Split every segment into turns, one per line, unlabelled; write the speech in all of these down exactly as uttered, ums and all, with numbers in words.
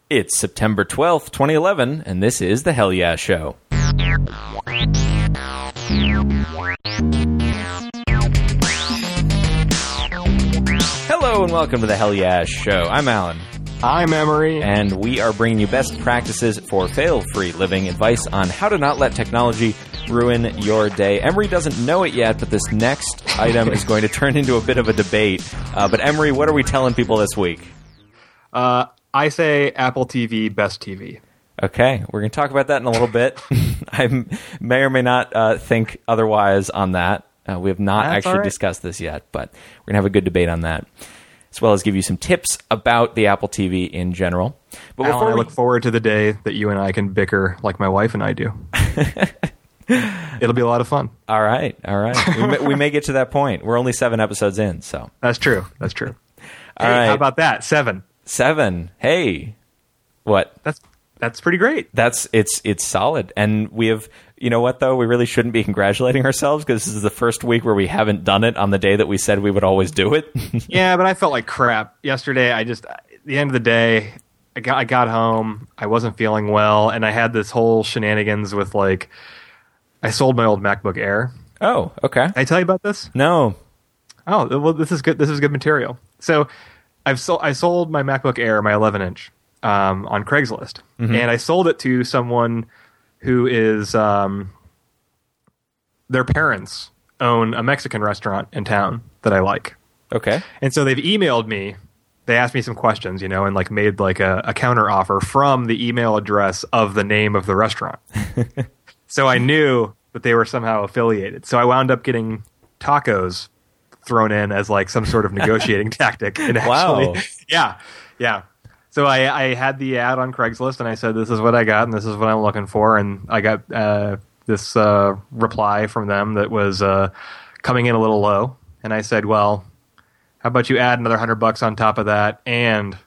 It's September twelfth, twenty eleven, and this is The Hell Yeah Show. Hello and welcome to The Hell Yeah Show. I'm Alan.
I'm Emery.
And we are bringing you best practices for fail-free living, advice on how to not let technology ruin your day. Emery doesn't know it yet, but this next item is going to turn into a bit of a debate. Uh, but Emery, what are we telling people this week?
Uh, I say Apple T V, best T V.
Okay, we're going to talk about that in a little bit. I may or may not uh, think otherwise on that. Uh, we have not
That's
actually
right.
discussed this yet, but we're going to have a good debate on that, as well as give you some tips about the Apple T V in general. But
Alan,
before
I
we...
look forward to the day that you and I can bicker like my wife and I do. It'll be a lot of fun.
All right, all right. we, may, we may get to that point. We're only seven episodes in, so.
That's true. That's true.
All
hey,
right.
How about that? Seven.
Seven. Hey. What?
That's that's pretty great.
That's it's it's solid. And we have, you know what though, we really shouldn't be congratulating ourselves because this is the first week where we haven't done it on the day that we said we would always do it.
Yeah, but I felt like crap yesterday. I just at the end of the day, I got I got home, I wasn't feeling well, and I had this whole shenanigans with like I sold my old MacBook Air.
Oh, okay.
Did I tell you about this?
No.
Oh, well, this is good. This is good material. So, I've sold I sold my MacBook Air, my eleven inch, um, on Craigslist,
Mm-hmm.
and I sold it to someone who is um, their parents own a Mexican restaurant in town that I like,
Okay.
and so they've emailed me. They asked me some questions, you know, and like made like a, a counter offer from the email address of the name of the restaurant. So I knew that they were somehow affiliated. So I wound up getting tacos thrown in as like some sort of negotiating tactic. And actually,
Wow.
yeah, yeah. So I, I had the ad on Craigslist and I said, this is what I got and this is what I'm looking for. And I got uh, this uh, reply from them that was uh, coming in a little low. And I said, well, how about you add another hundred bucks on top of that and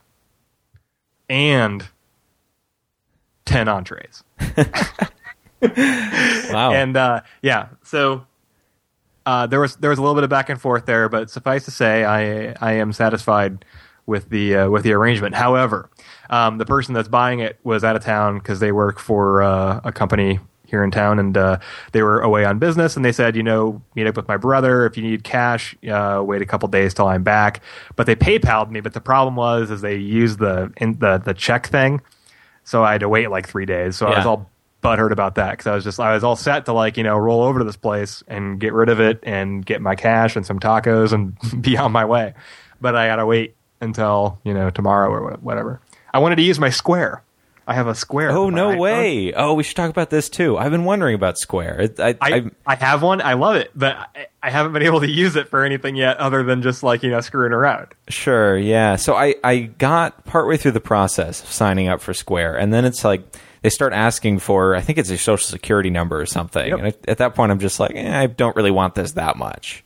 and ten entrees.
Wow.
And uh, yeah, so uh, there was there was a little bit of back and forth there, but suffice to say, I I am satisfied with the uh, with the arrangement. However, um, the person that's buying it was out of town because they work for uh, a company here in town, and uh, they were away on business. And they said, you know, meet up with my brother if you need cash. Uh, wait a couple days till I'm back. But they PayPal'd me. But the problem was, is they used the in, the the check thing, so I had to wait like three days. So
Yeah.
I was all butthurt about that because I was just I was all set to like you know roll over to this place and get rid of it and get my cash and some tacos and be on my way. But I gotta wait until you know tomorrow or whatever. I wanted to use my Square. I have a Square.
Oh,
on my
no
iPhone.
way. Oh, we should talk about this too. I've been wondering about Square. It- I,
I,
I,
I have one. I love it, but I, I haven't been able to use it for anything yet other than just like, you know, screwing around.
Sure, yeah. So I, I got partway through the process of signing up for Square, and then it's like they start asking for, I think it's a social security number or something.
Yep.
And at, at that point, I'm just like, eh, I don't really want this that much.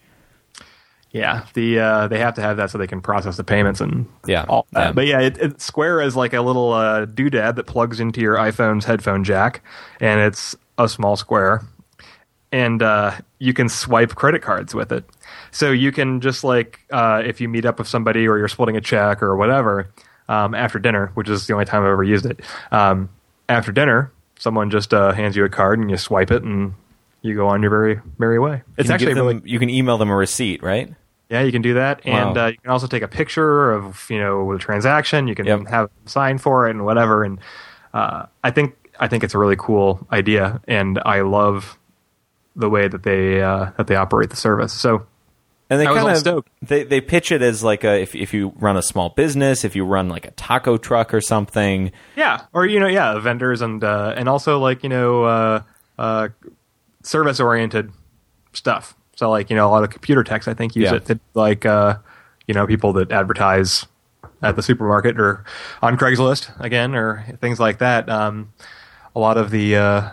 Yeah, the uh, they have to have that so they can process the payments and
Yeah,
all that.
yeah.
But yeah, it, it, Square is like a little uh, doodad that plugs into your iPhone's headphone jack, and it's a small square, and uh, you can swipe credit cards with it. So you can just like uh, if you meet up with somebody or you're splitting a check or whatever um, after dinner, which is the only time I've ever used it. Um, after dinner, someone just uh, hands you a card and you swipe it and you go on your very merry way. It's
You can
actually
give them-
really.
you can email them a receipt, right?
Yeah, you can do that, and
Wow.
uh, you can also take a picture of you know the transaction. You can
Yep.
have them sign for it and whatever. And uh, I think I think it's a really cool idea, and I love the way that they uh, that they operate the service. So
And they
I was
kind
all
of
stoked.
they they pitch it as like a if if you run a small business, if you run like a taco truck or something.
yeah, or you know, yeah, vendors and uh, and also like you know uh, uh, service oriented stuff. So like you know a lot of computer techs I think use
Yeah.
it to like uh, you know people that advertise at the supermarket or on Craigslist again or things like that. Um, a lot of the uh,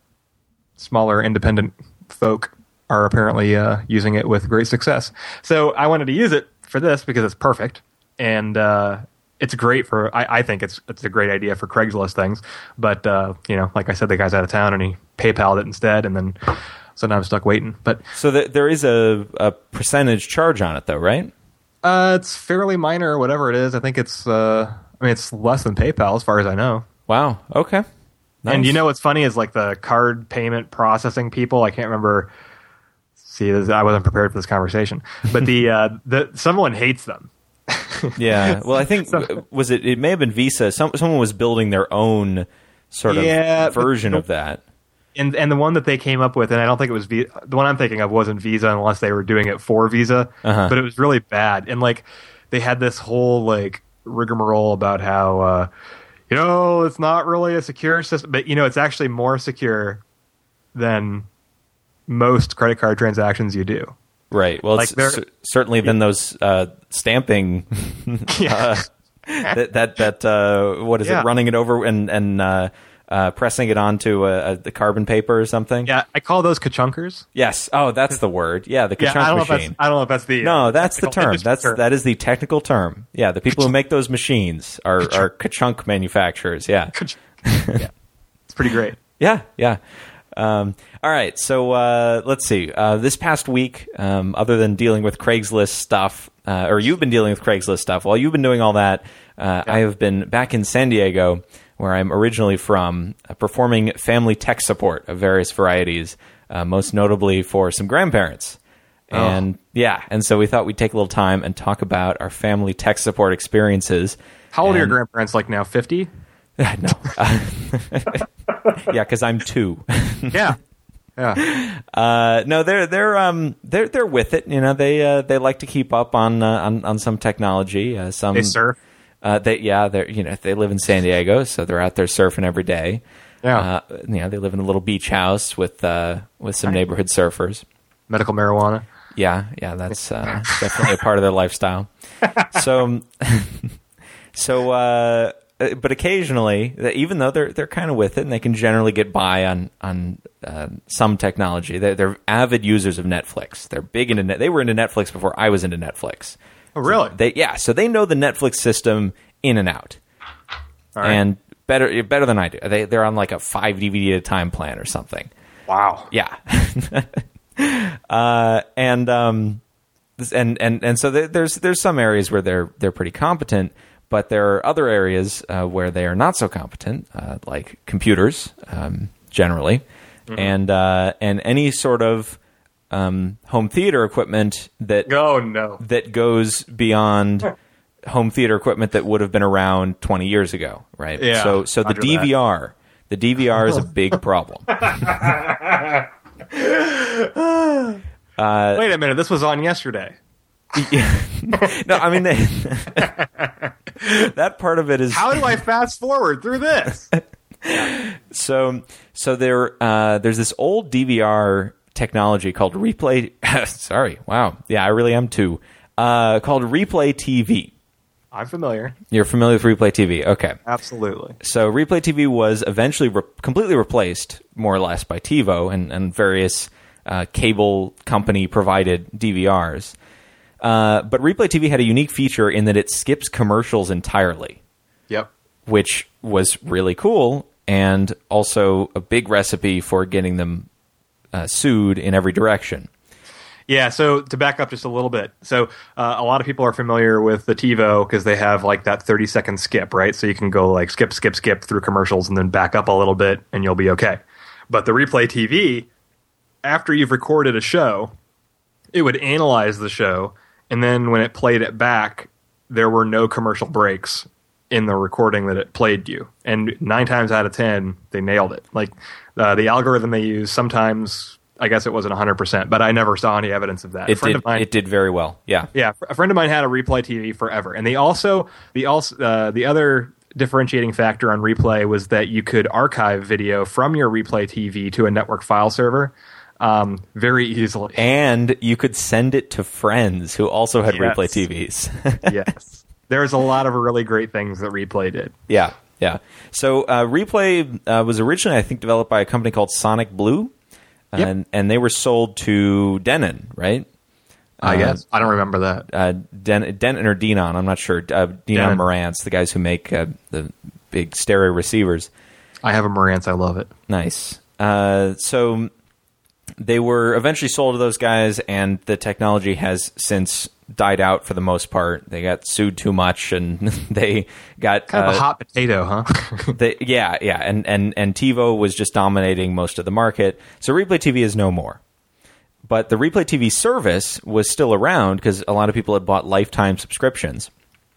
smaller independent folk are apparently uh, using it with great success. So I wanted to use it for this because it's perfect and uh, it's great for. I, I think it's it's a great idea for Craigslist things. But uh, you know, like I said, the guy's out of town and he PayPal'd it instead, and then so now I'm stuck waiting. But
So th- there is a, a percentage charge on it, though, right?
uh, it's fairly minor, whatever it is. I think it's uh, I mean, it's less than PayPal as far as I know.
Wow. Okay. Nice.
And you know what's funny is like the card payment processing people. I can't remember. See, this, I wasn't prepared for this conversation, but the uh, the someone hates them.
Yeah. Well, I think so, was it? It may have been Visa. Some someone was building their own sort of
yeah,
version
the,
of that.
And and the one that they came up with, and I don't think it was Visa, the one I'm thinking of wasn't Visa unless they were doing it for Visa,
uh-huh.
but it was really bad. And like they had this whole like rigmarole about how uh, you know it's not really a secure system, but you know it's actually more secure than most credit card transactions you do.
Right. Well,
like
it's c- certainly than those uh, stamping.
yeah.
uh, that that that uh, what is
yeah.
it? Running it over and and uh, uh, pressing it onto a, a, the carbon paper or something.
Yeah, I call those kachunkers.
Yes. Oh, that's the word. Yeah, the kachunk
yeah, I don't
machine.
Know if that's, I don't know if that's the
no.
Uh,
that's the term. That's
term.
that is the technical term. Yeah, the people who make those machines are are kachunk manufacturers. Yeah.
yeah, it's pretty great.
Yeah. Yeah. Um, all right, so uh, let's see. Uh, this past week, um, other than dealing with Craigslist stuff, uh, or you've been dealing with Craigslist stuff, while you've been doing all that, uh, yeah. I have been back in San Diego, where I'm originally from, uh, performing family tech support of various varieties, uh, most notably for some grandparents. Oh. And yeah, and so we thought we'd take a little time and talk about our family tech support experiences.
How old
and,
are your grandparents? Like now, fifty?
No. Yeah, because I'm two.
yeah, yeah.
Uh, no, they're they're um they're they're with it. You know, they uh, they like to keep up on uh, on on some technology. Uh, some
they surf.
Uh, they yeah, they're you know they live in San Diego, so they're out there surfing every day.
Yeah,
uh, you know they live in a little beach house with uh, with some neighborhood surfers.
Medical marijuana.
Yeah, yeah, that's uh, definitely a part of their lifestyle. So, so. Uh, But occasionally, even though they're they're kind of with it, and they can generally get by on on uh, some technology, they're, they're avid users of Netflix. They're big into net. They were into Netflix before I was into Netflix.
Oh, really?
So they yeah. So they know the Netflix system in and out,
all right.
and better better than I do. They they're on like a five D V D at a time plan or something.
Wow.
Yeah. uh, and um, and and and so there's there's some areas where they're they're pretty competent. But there are other areas uh, where they are not so competent, uh, like computers, um, generally, mm-hmm. and uh, and any sort of um, home theater equipment that
oh, no.
that goes beyond home theater equipment that would have been around twenty years ago, right?
Yeah,
so so the D V R, that. the D V R is a big problem.
uh, Wait a minute, this was on yesterday.
Yeah. No, I mean, they, that part of it is...
How do I fast forward through this?
so so there uh, there's this old D V R technology called Replay... Sorry, wow. Yeah, I really am too. Uh, called Replay T V.
I'm familiar.
You're familiar with Replay T V. Okay.
Absolutely.
So Replay T V was eventually re- completely replaced, more or less, by TiVo and, and various uh, cable company-provided D V Rs. Uh, but Replay T V had a unique feature in that it skips commercials entirely.
Yep.
Which was really cool and also a big recipe for getting them uh, sued in every direction.
Yeah, so to back up just a little bit. So uh, a lot of people are familiar with the TiVo because they have like that thirty second skip, right? So you can go like skip, skip, skip through commercials and then back up a little bit and you'll be okay. But the Replay T V, after you've recorded a show, it would analyze the show. And then when it played it back, there were no commercial breaks in the recording that it played you. And nine times out of ten, they nailed it. Like uh, the algorithm they use, sometimes, I guess it wasn't one hundred percent, but I never saw any evidence of that.
It,
a friend
did,
of mine,
it did very well, yeah.
Yeah, a friend of mine had a Replay T V forever. And they also, the, also, uh, the other differentiating factor on Replay was that you could archive video from your Replay T V to a network file server. Um, very easily.
And you could send it to friends who also had
yes.
Replay T Vs.
Yes. There's a lot of really great things that Replay did.
Yeah, yeah. So uh, Replay uh, was originally, I think, developed by a company called Sonic Blue.
Yep.
And, and they were sold to Denon, right?
I
uh,
guess. I don't remember that.
Uh, Den- Denon or Denon, I'm not sure. Uh, Denon Marantz, the guys who make uh, the big stereo receivers.
I have a Marantz. I love it.
Nice. Uh, so... they were eventually sold to those guys, and the technology has since died out for the most part. They got sued too much, and they got
kind of
uh,
a hot potato, huh?
they, yeah, yeah, and, and and TiVo was just dominating most of the market. So Replay T V is no more. But the Replay T V service was still around because a lot of people had bought lifetime subscriptions,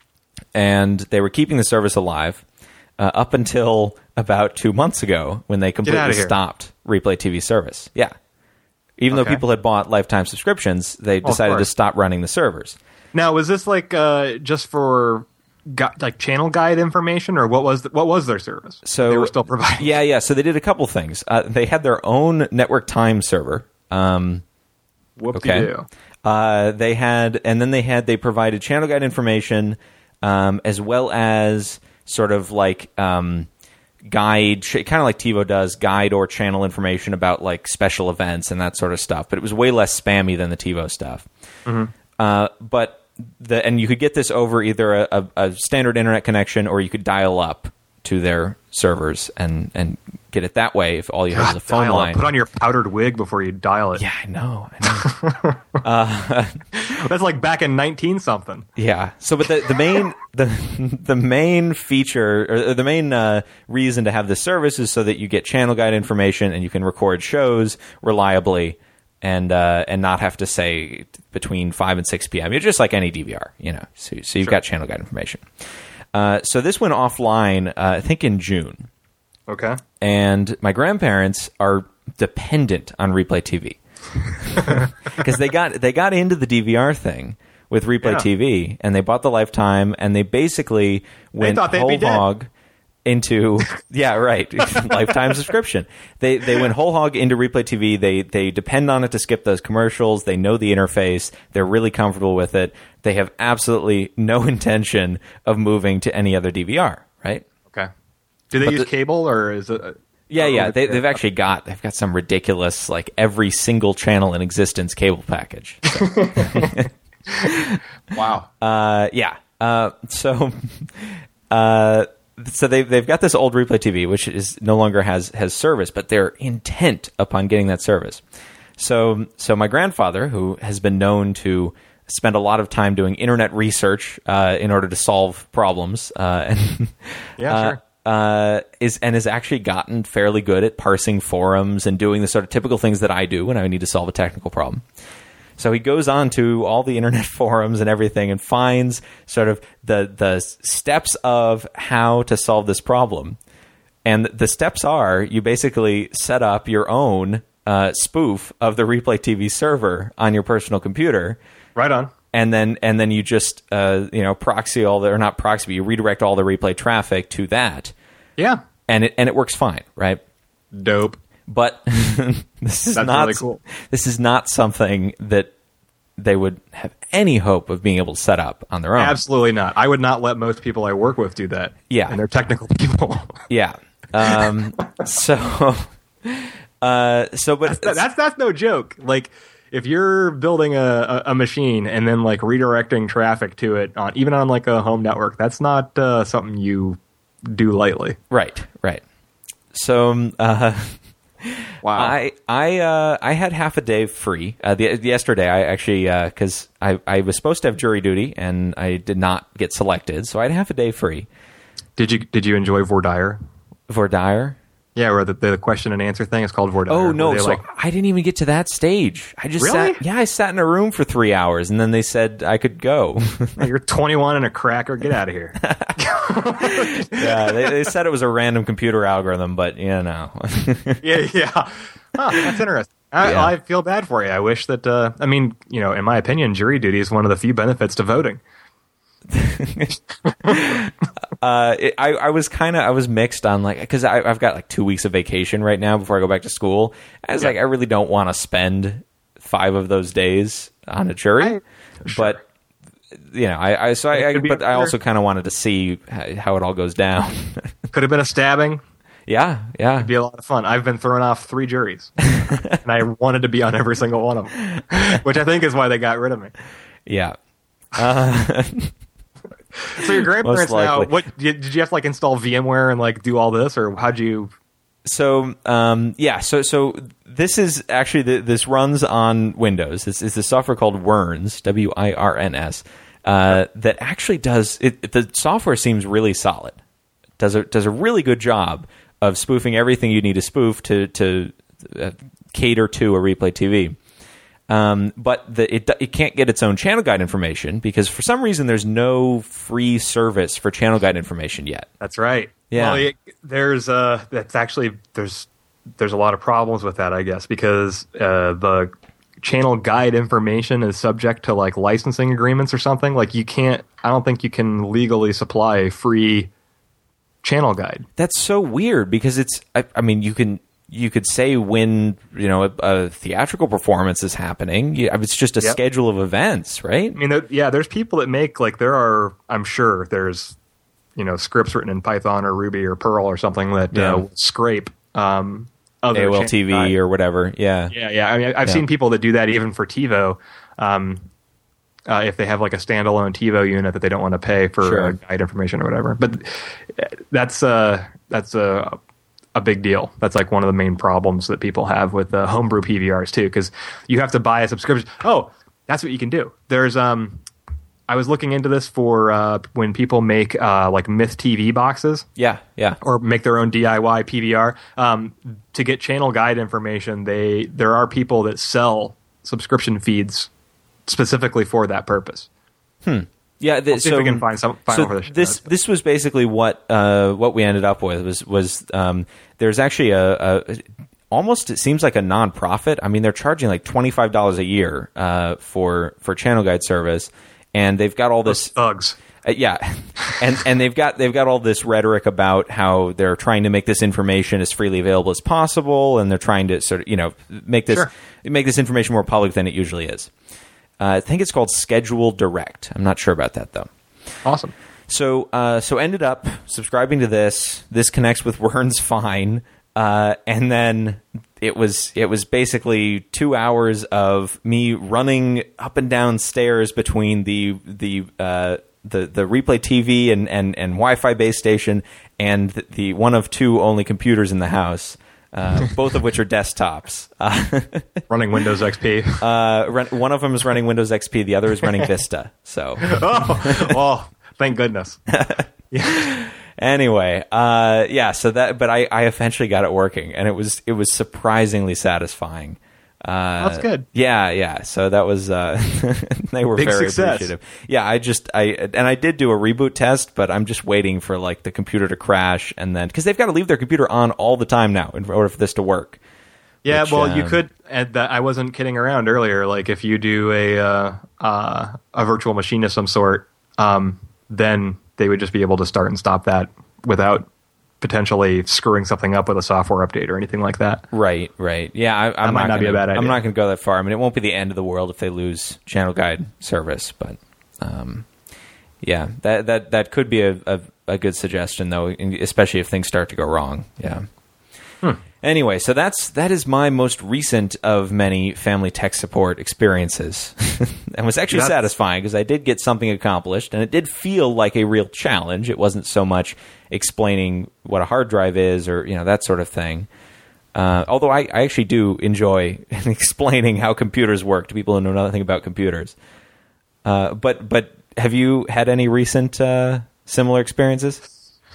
and they were keeping the service alive uh, up until about two months ago when they completely stopped Replay T V service. Yeah. Even okay. though people had bought lifetime subscriptions, they decided oh, to stop running the servers.
Now, was this like uh, just for gu- like channel guide information, or what was the, what was their service?
So
they were still providing.
Yeah, yeah. So they did a couple things. Uh, they had their own network time server. Um,
Okay.
Uh, they had, and then they had, they provided channel guide information, um, as well as sort of like um, guide, kind of like TiVo does, guide or channel information about like special events and that sort of stuff. But it was way less spammy than the TiVo stuff.
Mm-hmm.
Uh, but the and you could get this over either a, a, a standard internet connection, or you could dial up to their servers and and get it that way if all you have is a phone
dial
line.
Up. Put on your powdered wig before you dial it.
Yeah, I know. I know. uh,
That's like back in nineteen something.
Yeah. So, but the, the main the the main feature or the main uh, reason to have this service is so that you get channel guide information and you can record shows reliably and uh, and not have to say between five and six p.m. You're just like any D V R, you know. So, so you've sure. got channel guide information. Uh, so this went offline, uh, I think, in June.
Okay.
And my grandparents are dependent on Replay T V because they got they got into the D V R thing with Replay yeah. T V, and they bought the Lifetime, and they basically went whole hog into yeah right Lifetime subscription. They they went whole hog into Replay T V. They they depend on it to skip those commercials. They know the interface. They're really comfortable with it. They have absolutely no intention of moving to any other D V R. Right?
Okay. Do they but use the, cable or is it? A,
yeah, yeah. They, they've actually got they've got some ridiculous like every single channel in existence cable package. So.
Wow.
Uh, yeah. Uh, so. Uh, So they've they've got this old Replay T V, which is no longer has has service, but they're intent upon getting that service. So so my grandfather, who has been known to spend a lot of time doing internet research uh, in order to solve problems, uh, and
yeah,
uh,
sure.
uh, is and has actually gotten fairly good at parsing forums and doing the sort of typical things that I do when I need to solve a technical problem. So he goes on to all the internet forums and everything and finds sort of the the steps of how to solve this problem. And the steps are you basically set up your own uh, spoof of the Replay T V server on your personal computer.
Right on.
And then and then you just uh, you know proxy all the or not proxy, but you redirect all the replay traffic to that.
Yeah.
And it and it works fine, right?
Dope.
But this is
That's
not
really cool.
This is not something that they would have any hope of being able to set up on their own.
Absolutely not. I would not let most people I work with do that.
Yeah.
And they're technical people.
Yeah. Um, so, uh, so, but
that's, that's that's no joke. Like, if you're building a, a, a machine and then like redirecting traffic to it on even on like a home network, that's not uh, something you do lightly.
Right. Right. So, uh,
wow.
I I uh, I had half a day free. Uh, the, yesterday, I actually because uh, I I was supposed to have jury duty and I did not get selected, so I had half a day free.
Did you Did you enjoy Vordire?
Vordire?
Yeah, where the, the question and answer thing is called Vordire.
Oh no, so
like,
I didn't even get to that stage. I just
really?
sat. Yeah, I sat in a room for three hours, and then they said I could go.
You're twenty-one and a cracker. Get out of here.
Yeah, they, they said it was a random computer algorithm, but you know.
yeah, yeah. Huh, that's interesting. I,
Yeah.
I feel bad for you. I wish that. Uh, I mean, you know, in my opinion, jury duty is one of the few benefits to voting.
uh, it, I, I was kind of I was mixed on like because I've got like two weeks of vacation right now before I go back to school. I was
Yeah.
like I really don't want to spend five of those days on a jury,
I- sure.
but you know I, I so I, I
could be
but I
a-
also kind of wanted to see h- how it all goes down.
Could have been a stabbing.
yeah, yeah.
It'd be a lot of fun. I've been thrown off three juries, and I wanted to be on every single one of them, which I think is why they got rid of me.
Yeah. Uh,
So your grandparents
Most
now,
likely.
what did did you have to like install VMware and like do all this, or how'd you
So um, yeah, so so this is actually the, this runs on Windows. This is the software called Wirns, W I R N S, uh, that actually does it. The software seems really solid. Does a does a really good job of spoofing everything you need to spoof to to uh, cater to a replay T V. Um, but the, it it can't get its own channel guide information because for some reason there's no free service for channel guide information yet.
That's right.
Yeah.
Well, it, there's uh, that's actually there's there's a lot of problems with that, I guess, because uh, the channel guide information is subject to like licensing agreements or something. Like you can't. I don't think you can legally supply a free channel guide.
That's so weird because it's. I, I mean, you can. You could say when you know a, a theatrical performance is happening. You, it's just a
Yep.
schedule of events, right?
I mean, there, yeah, there's people that make like there are. I'm sure there's you know scripts written in Python or Ruby or Perl or something that
Yeah.
uh, will scrape um, other
A O L
channel
T V
guide.
or whatever. Yeah.
Yeah, yeah. I mean, I've
Yeah.
seen people that do that even for TiVo. Um, uh, if they have like a standalone TiVo unit that they don't want to pay for
Sure.
uh, guide information or whatever, but uh, that's uh, that's a a big deal. That's like one of the main problems that people have with uh, homebrew P V Rs too, because you have to buy a subscription. Oh, that's what you can do. There's um, I was looking into this for uh, when people make uh, like Myth T V boxes.
Yeah. Yeah.
Or make their own D I Y P V R. Um, to get channel guide information, they there are people that sell subscription feeds specifically for that purpose.
Yeah, the,
See
so
if we can find some. Find
so
over the
this this was basically what uh, what we ended up with was was um, there's actually a, a almost it seems like a nonprofit. I mean, they're charging like twenty five dollars a year uh, for for channel guide service, and they've got all this.
thugs.
Uh, yeah, and and they've got they've got all this rhetoric about how they're trying to make this information as freely available as possible, and they're trying to sort of you know make this
Sure.
make this information more public than it usually is. Uh, I think it's called Schedule Direct. I'm not sure about that though.
Awesome.
So uh, so ended up subscribing to this. This connects with Wirns fine, uh, and then it was it was basically two hours of me running up and down stairs between the the uh, the the replay T V and and, and Wi-Fi base station and the, the one of two only computers in the house. Uh, both of which are desktops. Uh,
Running Windows X P.
uh, run, one of them is running Windows X P. The other is running Vista. So
oh, oh, thank goodness.
anyway, uh, yeah. So that, but I, I eventually got it working, and it was it was surprisingly satisfying. Uh,
That's good.
Yeah, yeah. So that was uh, they were
Big
very
success.
appreciative. Yeah, I just I and I did do a reboot test, but I'm just waiting for like the computer to crash, and then because they've got to leave their computer on all the time now in order for this to work.
Yeah,
Which,
well, you
um,
could. And that I wasn't kidding around earlier. Like, if you do a uh, uh, a virtual machine of some sort, um, then they would just be able to start and stop that without potentially screwing something up with a software update or anything like that.
Right, right. Yeah, I, I'm
might
not
not be
gonna,
a bad idea.
I'm not going to go that far. I mean, it won't be the end of the world if they lose channel guide service, but um, yeah, that that that could be a, a, a good suggestion, though, especially if things start to go wrong. Yeah.
Hmm.
Anyway, so that's that is my most recent of many family tech support experiences, and was actually
That's-
satisfying because I did get something accomplished, and it did feel like a real challenge. It wasn't so much explaining what a hard drive is or you know that sort of thing. Uh, although I, I actually do enjoy explaining how computers work to people who know nothing about computers. Uh, but but have you had any recent uh, similar experiences?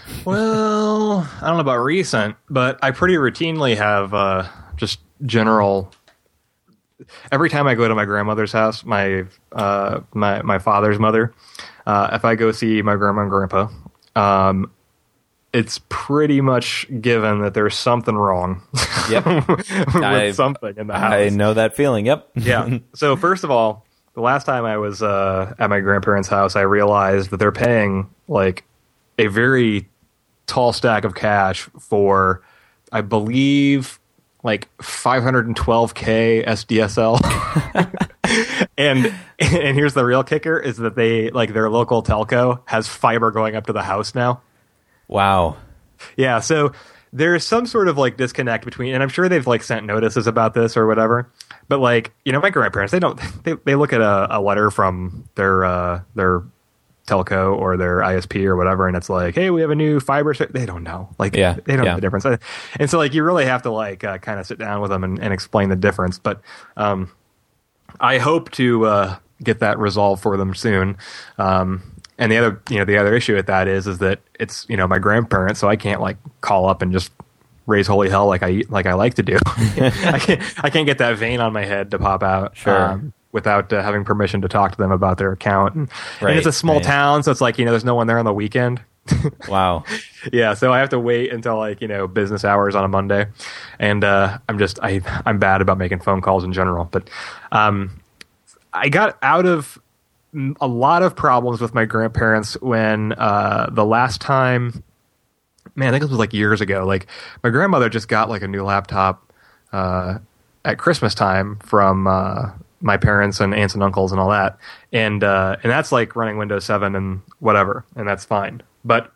Well, I don't know about recent, but I pretty routinely have uh, just general. Every time I go to my grandmother's house, my uh, my my father's mother, uh, if I go see my grandma and grandpa, um, it's pretty much given that there's something wrong
Yep.
with
I-
something in the house.
I know that feeling. Yep.
Yeah. So first of all, the last time I was uh, at my grandparents' house, I realized that they're paying like a very tall stack of cash for, I believe, like five hundred twelve K S D S L. and and here's the real kicker: is that they like their local telco has fiber going up to the house now.
Wow.
Yeah, so there's some sort of like disconnect between, and I'm sure they've like sent notices about this or whatever. But like, you know, my grandparents, they don't, they, they look at a, a letter from their uh, their telco or their I S P or whatever, and it's like, hey, we have a new fiber. St-. They don't know. Like,
yeah,
they don't
yeah.
know the difference. And so, like, you really have to, like, uh, kind of sit down with them and, and explain the difference. But um, I hope to uh, get that resolved for them soon. Um, and the other, you know, the other issue with that is, is that it's, you know, my grandparents, so I can't, like, call up and just raise holy hell like I like I like to do. I can't I can't get that vein on my head to pop out.
Sure.
Um, without uh, having permission to talk to them about their account. And,
right,
and it's a small
right.
town, so it's like, you know, there's no one there on the weekend.
Wow.
Yeah, so I have to wait until, like, you know, business hours on a Monday. And uh, I'm just, I, I'm bad about making phone calls in general. But um, I got out of a lot of problems with my grandparents when uh, the last time, man, I think it was like years ago, like my grandmother just got like a new laptop uh, at Christmas time from uh, my parents and aunts and uncles and all that. And uh, and that's like running Windows seven and whatever, and that's fine. But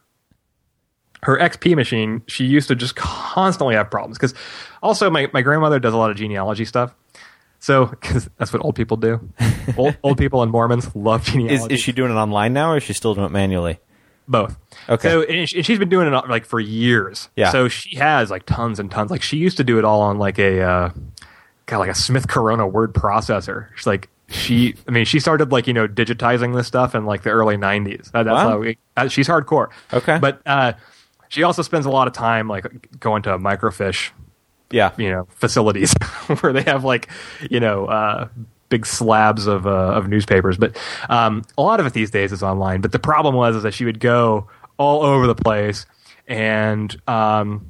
her X P machine, she used to just constantly have problems. Because also my, my grandmother does a lot of genealogy stuff. So, because that's what old people do. old, old people and Mormons love genealogy.
Is, is she doing it online now, or is she still doing it manually?
Both.
Okay.
So, and she- and she's been doing it like for years.
Yeah.
So she has like tons and tons. Like she used to do it all on like a, uh, God, like a Smith Corona word processor. She's like, she, I mean, she started like, you know, digitizing this stuff in like the early nineties. That, that's
Wow.
how we, uh, she's hardcore.
Okay.
But uh, she also spends a lot of time like going to microfiche,
Yeah.
you know, facilities where they have like, you know, uh, big slabs of uh, of newspapers. But um, a lot of it these days is online. But the problem was is that she would go all over the place, and um,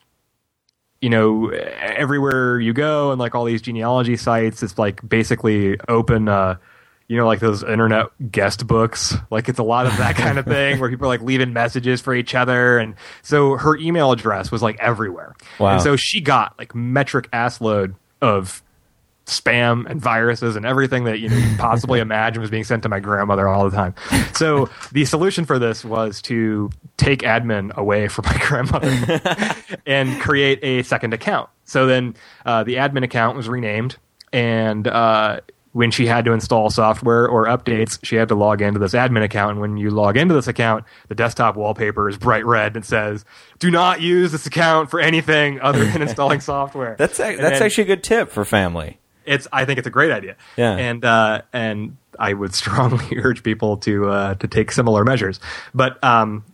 you know, everywhere you go, and like all these genealogy sites, it's like basically open. Uh, you know, like those internet guest books, like it's a lot of that kind of thing where people are like leaving messages for each other. And so her email address was like everywhere.
Wow.
And so she got like metric ass load of spam and viruses and everything that you know you can possibly imagine was being sent to my grandmother all the time. So the solution for this was to take admin away from my grandmother and create a second account. So then uh, the admin account was renamed, and uh, when she had to install software or updates, she had to log into this admin account. And when you log into this account, the desktop wallpaper is bright red and says, "Do not use this account for anything other than installing software."
That's a,
And
that's
then
actually a good tip for family.
It's. I think it's a great idea.
Yeah.
And uh, and I would strongly urge people to uh, to take similar measures. But um,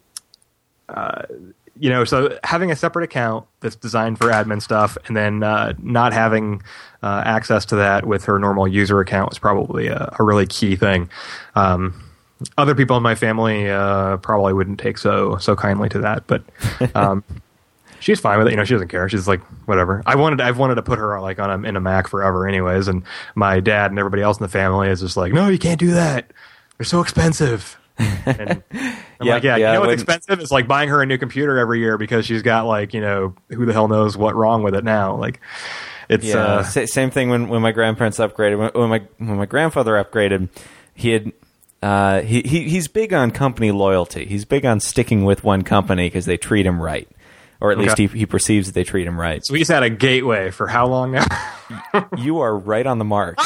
uh, you know, so having a separate account that's designed for admin stuff, and then uh, not having uh, access to that with her normal user account was probably a, a really key thing. Um, other people in my family uh, probably wouldn't take so so kindly to that, but um, she's fine with it. You know, she doesn't care. She's like, whatever. I wanted, I've wanted to put her like on a, in a Mac forever, anyways. And my dad and everybody else in the family is just like, no, you can't do that. They're so expensive. And I'm
Yeah,
like, yeah,
yeah,
you
I
know what's
wouldn't-
expensive? It's like buying her a new computer every year because she's got like, you know, who the hell knows what wrong with it now. Like, it's
Yeah,
uh,
Sa- same thing when, when my grandparents upgraded. When, when my when my grandfather upgraded, he had uh, he, he he's big on company loyalty. He's big on sticking with one company because they treat him right, or at least
Okay.
he he perceives that they treat him right.
so he's had a Gateway for how long now?
You are right on the mark.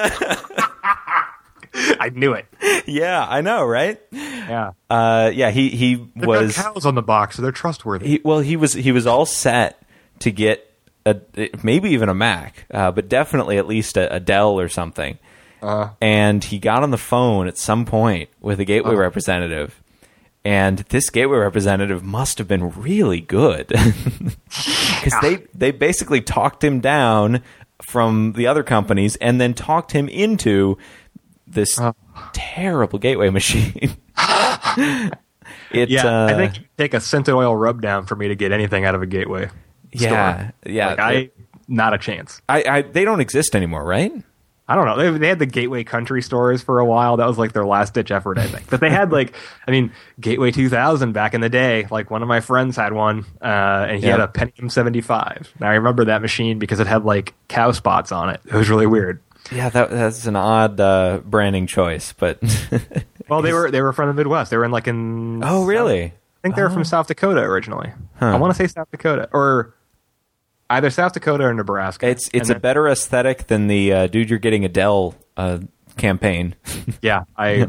I knew it.
Yeah, I know, right?
Yeah.
Uh, yeah, he he
They've
was
got cows on the box, so they're trustworthy.
he, well, he was he was all set to get a maybe even a Mac, uh, but definitely at least a, a Dell or something.
Uh,
And he got on the phone at some point with a gateway
Uh-huh.
representative, and this gateway representative must have been really good because they they basically talked him down from the other companies and then talked him into this
Uh.
terrible gateway machine. It,
yeah,
uh,
I think it'd take a scent oil rub down for me to get anything out of a Gateway.
Yeah,
store.
yeah.
Like, I not a chance.
I, I they don't exist anymore, right?
I don't know. They, they had the Gateway Country stores for a while. That was like their last ditch effort, I think. But they had like, I mean, Gateway two thousand back in the day. Like one of my friends had one, uh, and he
Yeah.
had a Pentium seventy-five. Now I remember that machine because it had like cow spots on it. It was really weird.
Yeah, that that's an odd uh, branding choice, but
Well, they were they were from the Midwest. They were in like in
oh, really?
I think they were from South Dakota originally.
Huh.
I want to say South Dakota or either South Dakota or Nebraska.
It's it's
And
a better aesthetic than the uh, dude you're getting a Dell uh, campaign.
Yeah, I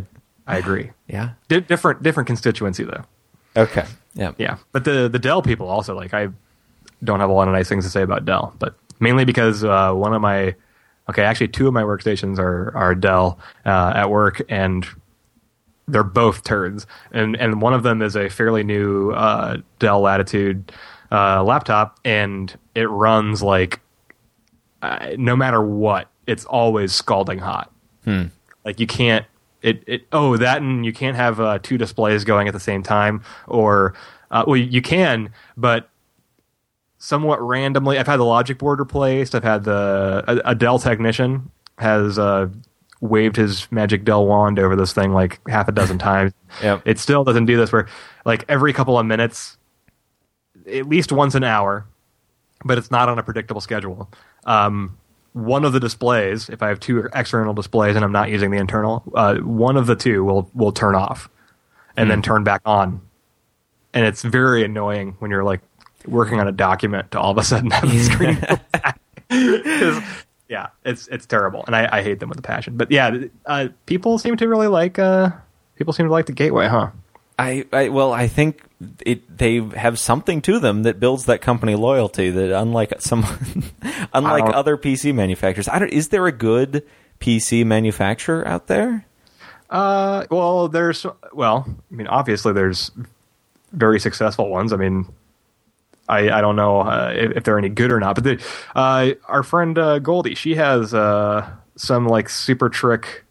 I agree.
Yeah.
D- different different constituency though.
Okay. Yeah.
Yeah, but the the Dell people also, like, I don't have a lot of nice things to say about Dell, but mainly because uh, one of my okay, actually two of my workstations are are Dell uh, at work, and they're both turds, and and one of them is a fairly new uh, Dell Latitude uh, laptop, and it runs like uh, no matter what, it's always scalding hot.
Hmm.
Like you can't. It, it oh that and you can't have uh, two displays going at the same time, or uh, well you can, but somewhat randomly. I've had the logic board replaced. I've had the a, a Dell technician has uh, waved his magic Dell wand over this thing like half a dozen times.
Yep.
It still doesn't do this. Where like every couple of minutes, at least once an hour, but it's not on a predictable schedule. Um, One of the displays, if I have two external displays and I'm not using the internal, uh, one of the two will will turn off and mm. then turn back on. And it's very annoying when you're like working on a document to all of a sudden have the screen go back. Yeah, it's it's terrible, and I, I hate them with a passion. But yeah, uh, people seem to really like uh, people seem to like the Gateway, huh?
I, I well, I think it, they have something to them that builds that company loyalty. That unlike some, unlike other P C manufacturers, I don't. Is there a good P C manufacturer out there?
Uh, well, there's well, I mean, obviously there's very successful ones. I mean, I I don't know uh, if, if they're any good or not, but the, uh, our friend uh, Goldie, she has uh, some like super trick.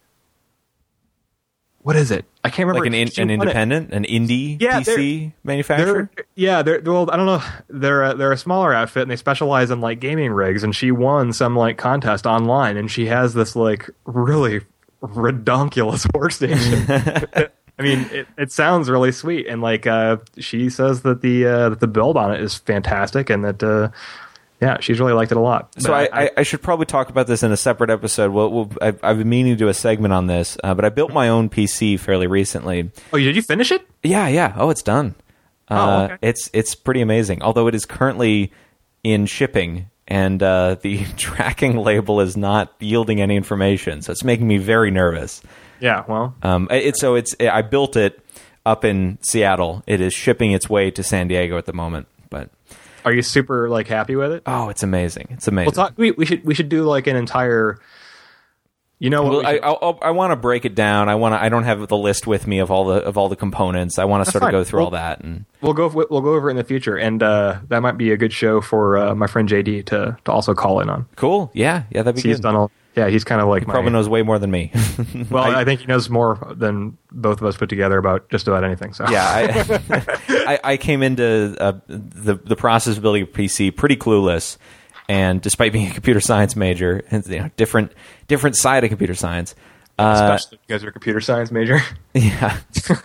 What is it? I can't remember.
Like an, in, an independent, an indie
yeah,
P C
they're,
manufacturer?
They're, yeah, they're well. I don't know. They're a, they're a smaller outfit, and they specialize in like gaming rigs. And she won some like contest online, and she has this like really redonkulous workstation. I mean, it, it sounds really sweet, and like uh, she says that the uh, that the build on it is fantastic, and that. Uh, Yeah, she's really liked it a lot.
So I, I, I should probably talk about this in a separate episode. We'll, we'll, I've, I've been meaning to do a segment on this, uh, but I built my own P C fairly recently.
Oh, did you finish it?
Yeah, yeah. Oh, it's done.
Oh,
uh,
okay.
It's it's pretty amazing. Although it is currently in shipping, and uh, the tracking label is not yielding any information, so it's making me very nervous.
Yeah, well,
um, it, so it's I built it up in Seattle. It is shipping its way to San Diego at the moment, but.
Are you super like happy with it?
Oh, it's amazing! It's amazing.
We'll talk, we, we should we should do like an entire. You know, what
well, I I, I want to break it down. I want to. I don't have the list with me of all the of all the components. I want to sort
fine.
of go through
we'll,
all that, and
we'll go we'll go over it in the future, and uh, that might be a good show for uh, my friend J D to to also call in on.
Cool. Yeah, yeah, that'd be
he's
good.
Done all, yeah, he's kind of like
he
my,
probably knows way more than me.
Well, I,
I,
I think he knows more than both of us put together about just about anything. So
yeah, I, I, I came into uh, the the process of building a P C pretty clueless, and despite being a computer science major, and you know, different different side of computer science. Uh,
Especially if you guys are a computer science major.
Yeah.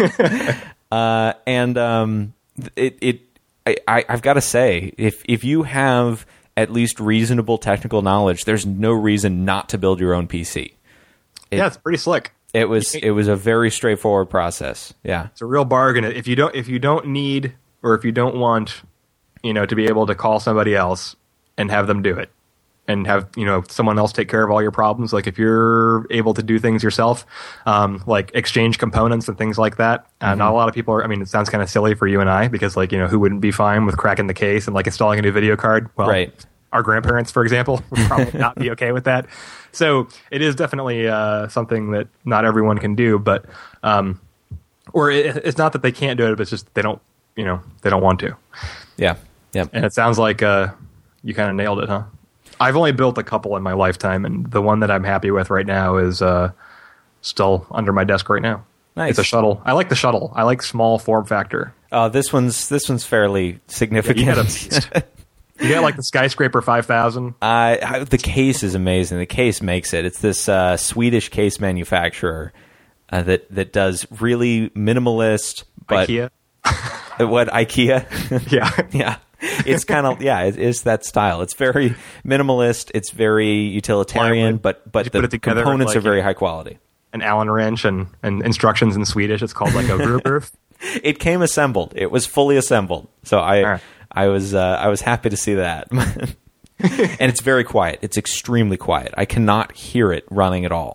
uh, and um, it it I, I I've got to say, if if you have at least reasonable technical knowledge, there's no reason not to build your own P C. It,
yeah, it's pretty slick.
It was it was a very straightforward process. Yeah,
it's a real bargain. If you don't if you don't need or if you don't want, you know, to be able to call somebody else and have them do it, and have, you know, someone else take care of all your problems. Like if you're able to do things yourself, um, like exchange components and things like that. Uh, mm-hmm. Not a lot of people are. I mean, it sounds kind of silly for you and I because, like, you know, who wouldn't be fine with cracking the case and like installing a new video card? Well,
right.
Our grandparents, for example, would probably not be okay with that. So it is definitely uh, something that not everyone can do, but um, or it, it's not that they can't do it, but it's just they don't, you know, they don't want to.
Yeah, yeah.
And it sounds like uh, you kind of nailed it, huh? I've only built a couple in my lifetime, and the one that I'm happy with right now is uh, still under my desk right now.
Nice.
It's a shuttle. I like the shuttle. I like small form factor.
Uh, this one's this one's fairly significant.
Yeah, you got a beast. You got like the Skyscraper five thousand.
Uh, the case is amazing. The case makes it. It's this uh, Swedish case manufacturer uh, that that does really minimalist. But
IKEA.
What IKEA?
Yeah,
yeah. It's kind of yeah. It, it's that style. It's very minimalist. It's very utilitarian. But but the components like, are very high quality.
An Allen wrench and, and instructions in Swedish. It's called like a roof.
It came assembled. It was fully assembled. So I
right.
I was uh, I was happy to see that. And it's very quiet. It's extremely quiet. I cannot hear it running at all.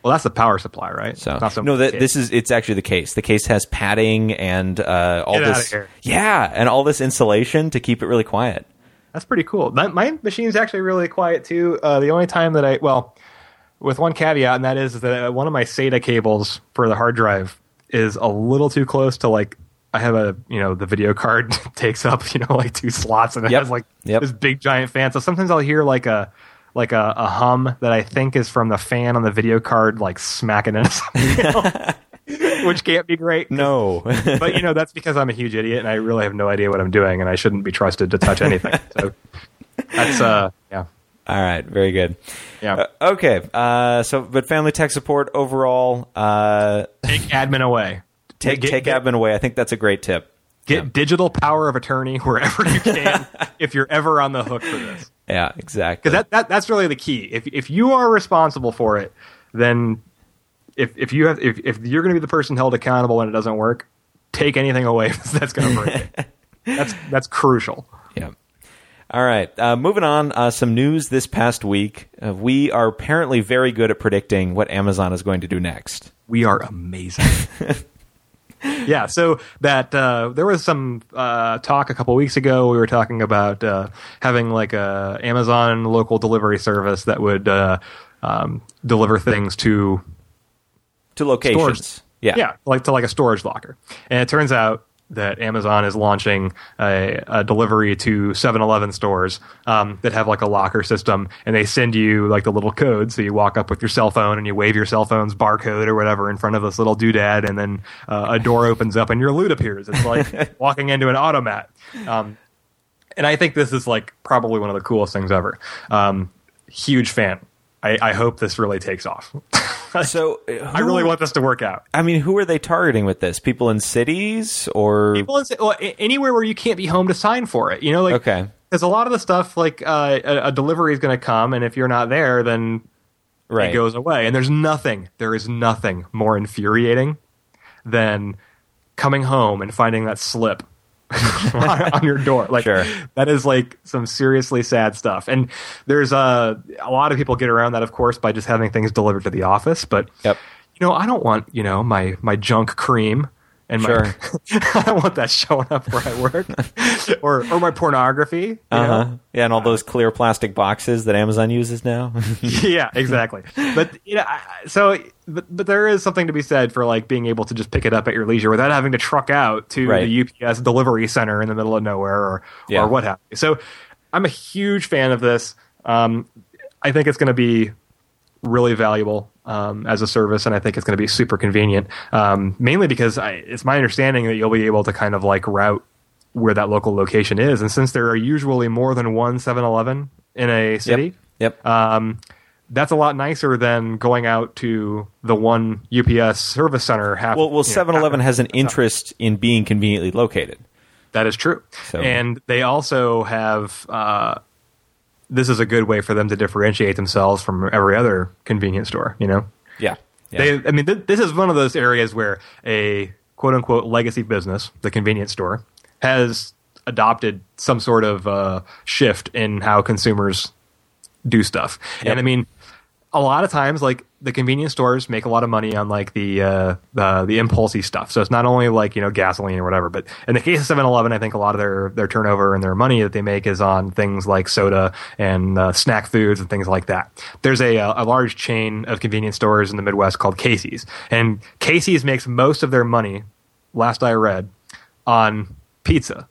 Well, that's the power supply, right?
So,
Not so
no,
much
that
the
this is it's actually the case. The case has padding and uh, all
Get outta
this,
here.
yeah, and all this insulation to keep it really quiet.
That's pretty cool. My, my machine's actually really quiet too. Uh, the only time that I, well, with one caveat, and that is that one of my SATA cables for the hard drive is a little too close to like, I have a, you know, the video card takes up, you know, like two slots and it
Yep.
has like
Yep.
this big giant fan. So sometimes I'll hear like a, like a, a hum that I think is from the fan on the video card, like smacking into something else, which can't be great.
No,
But, you know, that's because I'm a huge idiot and I really have no idea what I'm doing and I shouldn't be trusted to touch anything. So that's, uh, yeah.
all right, very good.
Yeah.
Uh, okay, uh, so but family tech support overall, uh,
Take admin away.
take
Get-
take
get-
admin away. I think that's a great tip.
Get
Yeah.
digital power of attorney wherever you can if you're ever on the hook for this.
Yeah, exactly.
Because that, that that's really the key. If if you are responsible for it, then if if you have if, if you're going to be the person held accountable when it doesn't work, take anything away that's going to break it. That's that's crucial.
Yeah. All right. Uh, moving on. Uh, some news this past week. Uh, we are apparently very good at predicting what Amazon is going to do next.
We are amazing. Yeah, so that uh, there was some uh, talk a couple weeks ago. We were talking about uh, having like a Amazon local delivery service that would uh, um, deliver things to
To locations.
Stores.
Yeah.
yeah, like to like a storage locker. And it turns out that Amazon is launching a, a delivery to seven eleven stores um, that have like a locker system, and they send you like the little code. So you walk up with your cell phone and you wave your cell phone's barcode or whatever in front of this little doodad, and then uh, a door opens up and your loot appears. It's like walking into an automat. Um, and I think this is like probably one of the coolest things ever. Um, huge fan. I, I hope this really takes off.
So uh,
I really
who-
want this to work out.
I mean, who are they targeting with this? People in cities or
People in, well, a- anywhere where you can't be home to sign for it, you know, like
Okay.
Because a lot of the stuff, like uh, a, a delivery is going to come, and if you're not there, then
right?
it goes away. And there's nothing, there is nothing more infuriating than coming home and finding that slip on, on your door. Like
Sure.
that is like some seriously sad stuff. And there's uh, a lot of people get around that, of course, by just having things delivered to the office. But
Yep.
you know, I don't want, you know, my, my junk cream and my,
Sure.
I don't want that showing up where I work or, or my pornography. You
Uh huh.
know?
Yeah, and all those clear plastic boxes that Amazon uses now.
Yeah, exactly. But, you know, I- so, but, but there is something to be said for like being able to just pick it up at your leisure without having to truck out to
Right.
the U P S delivery center in the middle of nowhere or,
Yeah.
or what have you. So I'm a huge fan of this. Um, I think it's going to be really valuable um, as a service, and I think it's going to be super convenient. Um, mainly because I, it's my understanding that you'll be able to kind of like route where that local location is, and since there are usually more than one seven eleven in a city,
Yep. yep.
um, that's a lot nicer than going out to the one U P S service center. Half,
well, well,
you know,
seven eleven
half-
has an interest in being conveniently located.
That is true.
So-
And they also have, uh, this is a good way for them to differentiate themselves from every other convenience store, you know?
Yeah. yeah.
They, I mean, th- this is one of those areas where a quote unquote legacy business, the convenience store, has adopted some sort of uh, shift in how consumers do stuff.
Yep.
And I mean, a lot of times, like the convenience stores make a lot of money on like the uh, the the impulsy stuff. So it's not only like, you know, gasoline or whatever, but in the case of seven eleven, I think a lot of their their turnover and their money that they make is on things like soda and uh, snack foods and things like that. There's a a large chain of convenience stores in the Midwest called Casey's, and Casey's makes most of their money, last I read, on pizza.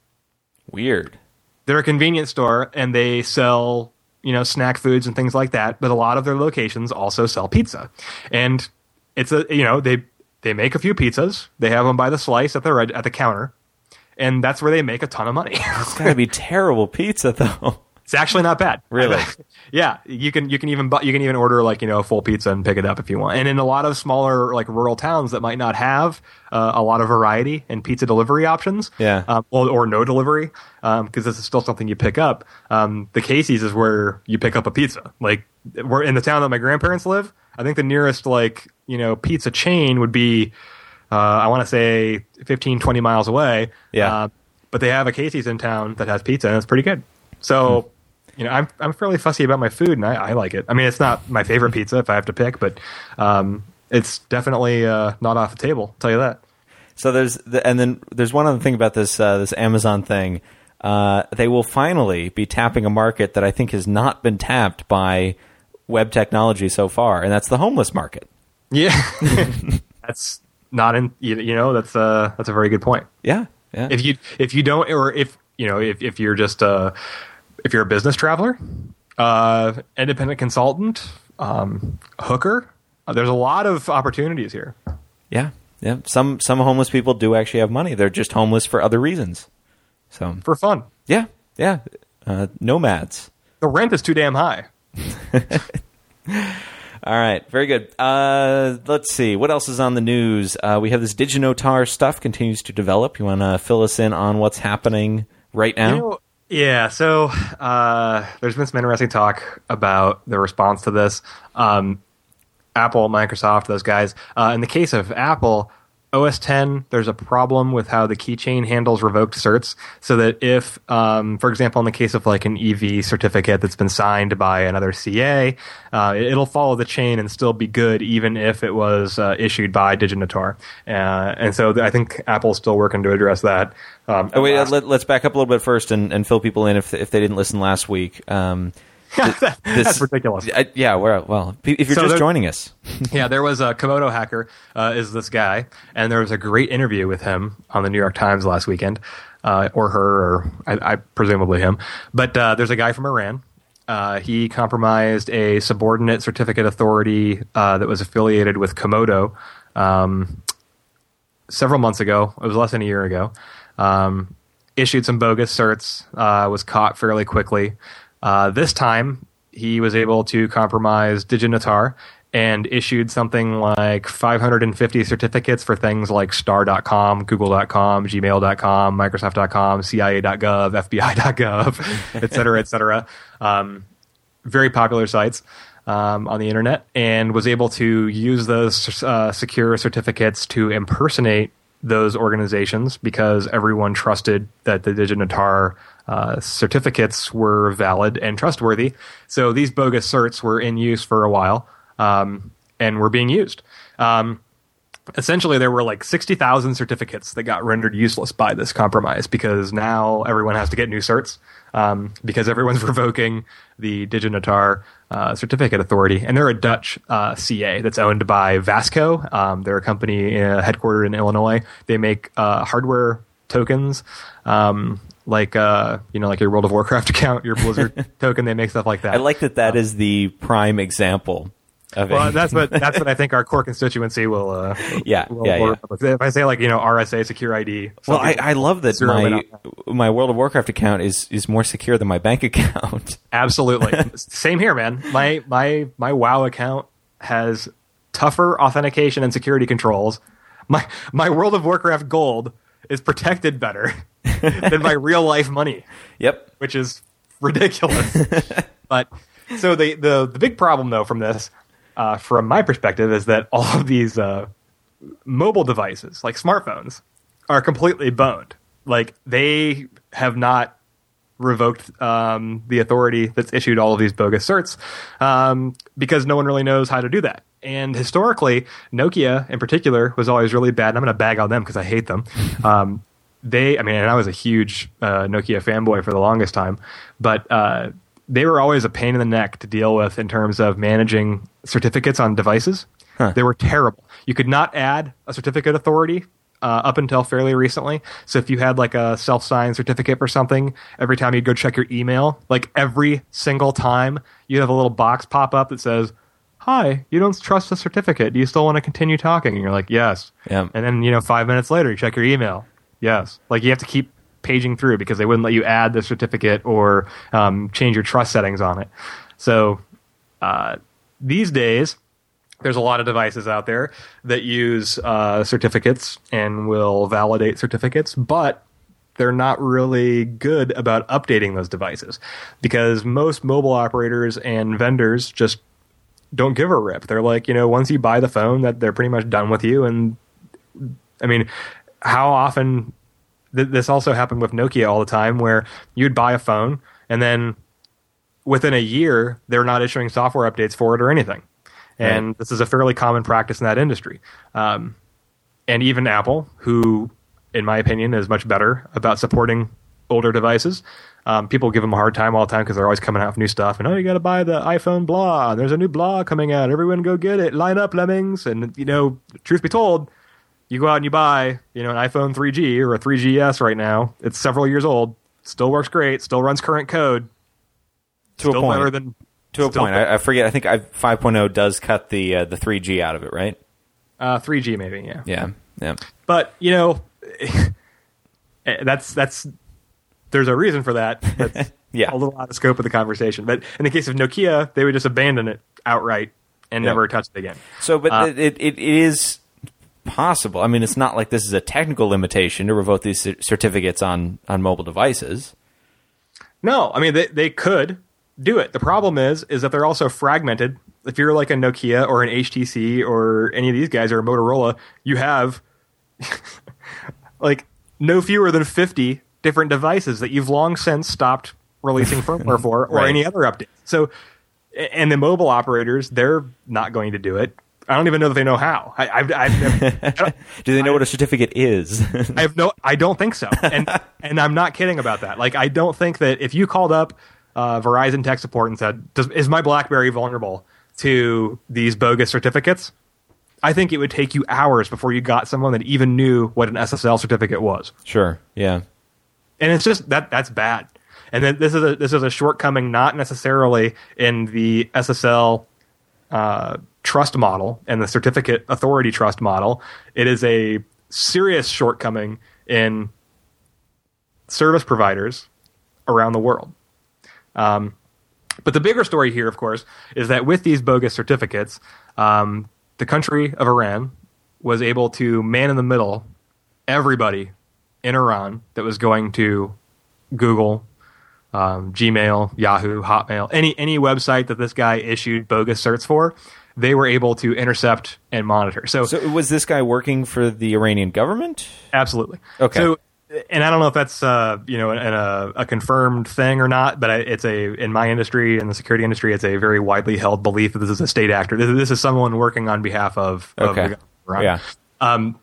Weird.
They're a convenience store and they sell, you know, snack foods and things like that, but a lot of their locations also sell pizza. And it's a, you know, they they make a few pizzas, they have them by the slice at the reg- at the counter, and that's where they make a ton of money.
It's got to be terrible pizza, though.
It's actually not bad.
Really?
Yeah, you can you can even bu- you can even order like, you know, a full pizza and pick it up if you want. And in a lot of smaller like rural towns that might not have uh, a lot of variety in pizza delivery options,
Yeah.
um, or, or no delivery, because this is still something you pick up. Um, the Casey's is where you pick up a pizza. Like we're in the town that my grandparents live. I think the nearest like, you know, pizza chain would be uh, I want to say fifteen, twenty miles away.
Yeah.
Uh, but they have a Casey's in town that has pizza and it's pretty good. So.
Hmm.
you know, I'm I'm fairly fussy about my food, and I, I like it. I mean, it's not my favorite pizza if I have to pick, but um, it's definitely uh, not off the table. I'll tell you that.
So there's the, and then there's one other thing about this uh, this Amazon thing. Uh, they will finally be tapping a market that I think has not been tapped by web technology so far, and that's the homeless market.
Yeah, that's not in. You, you know, that's uh that's a very good point.
Yeah, yeah.
If you if you don't, or if you know, if if you're just uh if you're a business traveler, uh, independent consultant, um, hooker, uh, there's a lot of opportunities here.
Yeah. Yeah, some some homeless people do actually have money. They're just homeless for other reasons. So
for fun.
Yeah, yeah. Uh, nomads.
The rent is too damn high.
All right, very good. Uh, let's see. What else is on the news? Uh, we have this DigiNotar stuff continues to develop. You want to fill us in on what's happening right now?
You know, yeah, so uh, there's been some interesting talk about the response to this. Um Apple, Microsoft, those guys. Uh, in the case of Apple, O S ten, there's a problem with how the keychain handles revoked certs, so that if, um, for example, in the case of like an E V certificate that's been signed by another C A, uh, it'll follow the chain and still be good, even if it was uh, issued by DigiNotar. Uh, and so I think Apple's still working to address that. Um,
oh, wait,
last-
let, let's back up a little bit first and, and fill people in if if they didn't listen last week. Um,
This, That's ridiculous.
I, yeah, we're, well, if you're
so
just
there,
joining us.
yeah, there was a Komodo hacker, uh, is this guy, and there was a great interview with him on the New York Times last weekend, uh, or her, or I, I presumably him. But uh, there's a guy from Iran. Uh, he compromised a subordinate certificate authority uh, that was affiliated with Komodo um, several months ago. It was less than a year ago. Um, issued some bogus certs, uh, was caught fairly quickly. Uh, this time, he was able to compromise DigiNotar and issued something like five hundred fifty certificates for things like star dot com, google dot com, gmail dot com, microsoft dot com, C I A dot gov, F B I dot gov, et cetera, et cetera. Um, very popular sites um, on the internet, and was able to use those uh, secure certificates to impersonate those organizations because everyone trusted that the DigiNotar uh, certificates were valid and trustworthy. So these bogus certs were in use for a while um, and were being used. Um, essentially, there were like sixty thousand certificates that got rendered useless by this compromise because now everyone has to get new certs um, because everyone's revoking the DigiNotar uh, certificate authority. And they're a Dutch uh, C A that's owned by Vasco. Um, they're a company uh, headquartered in Illinois. They make uh, hardware tokens, um, like uh, you know, like your World of Warcraft account, your Blizzard token. They make stuff like that.
I like that. That
um,
is the prime example of
well,
it.
that's what that's what I think our core constituency will. Uh,
yeah,
will,
yeah,
will,
yeah.
If I say like you know R S A secure I D.
Well, I, I love that my my World of Warcraft account is is more secure than my bank account.
Absolutely, same here, man. My my my WoW account has tougher authentication and security controls. My my World of Warcraft Gold is protected better than my real life money.
Yep,
which is ridiculous. But so the the the big problem though from this. Uh, from my perspective, is that all of these uh, mobile devices, like smartphones, are completely boned. Like, they have not revoked um, the authority that's issued all of these bogus certs um, because no one really knows how to do that. And historically, Nokia in particular was always really bad. And I'm going to bag on them because I hate them. Um, they, I mean, and I was a huge uh, Nokia fanboy for the longest time, but uh, they were always a pain in the neck to deal with in terms of managing certificates on devices. Huh. They were terrible. You could not add a certificate authority uh, up until fairly recently. So if you had like a self-signed certificate or something, every time you'd go check your email, like every single time, you'd have a little box pop up that says, "Hi, you don't trust the certificate. Do you still want to continue talking?" And you're like, "Yes."
Yeah.
And then, you know, five minutes later, you check your email. Yes. Like, you have to keep paging through because they wouldn't let you add the certificate or um, change your trust settings on it. So uh, these days, there's a lot of devices out there that use uh, certificates and will validate certificates, but they're not really good about updating those devices because most mobile operators and vendors just don't give a rip. They're like, you know, once you buy the phone, that they're pretty much done with you. And I mean, how often th- this also happened with Nokia all the time, where you'd buy a phone and then within a year, they're not issuing software updates for it or anything. And right. This is a fairly common practice in that industry. Um, and even Apple, who, in my opinion, is much better about supporting older devices. Um, people give them a hard time all the time because they're always coming out with new stuff. And, oh, you got to buy the iPhone blah. There's a new blah coming out. Everyone go get it. Line up, lemmings. And, you know, truth be told, you go out and you buy, you know, an iPhone three G or a three G S right now. It's several years old. Still works great. Still runs current code.
To
still
a point.
Better than,
to a point. I, I forget. I think I, five point oh does cut the uh, the three G out of it, right?
Uh, three G maybe, yeah.
Yeah, yeah.
But, you know, that's that's there's a reason for that. That's
yeah.
a little out of scope of the conversation. But in the case of Nokia, they would just abandon it outright and
yeah.
never touch it again.
So, but
uh,
it, it it is possible. I mean, it's not like this is a technical limitation to revoke these certificates on, on mobile devices.
No, I mean, they they could do it. The problem is, is that they're also fragmented. If you're like a Nokia or an H T C or any of these guys or a Motorola, you have like no fewer than fifty different devices that you've long since stopped releasing firmware for or
right.
any other updates. So, and the mobile operators, they're not going to do it. I don't even know that they know how. I, I've, I've never,
do they know I, what a certificate is?
I have no. I don't think so, and and I'm not kidding about that. Like, I don't think that if you called up uh, Verizon tech support and said, Does, "Is my BlackBerry vulnerable to these bogus certificates?" I think it would take you hours before you got someone that even knew what an S S L certificate was.
Sure. Yeah.
And it's just that that's bad. And then this is a this is a shortcoming, not necessarily in the S S L uh, trust model and the certificate authority trust model. It is a serious shortcoming in service providers around the world. Um, but the bigger story here, of course, is that with these bogus certificates, um, the country of Iran was able to man in the middle everybody in Iran that was going to Google, um, Gmail, Yahoo, Hotmail, any any website that this guy issued bogus certs for, they were able to intercept and monitor. So,
so was this guy working for the Iranian government?
Absolutely.
Okay.
So, and I don't know if that's uh, you know a, a confirmed thing or not, but it's a in my industry, in the security industry, it's a very widely held belief that this is a state actor. This, this is someone working on behalf of, of
okay.
the government. Right?
Yeah.
Um,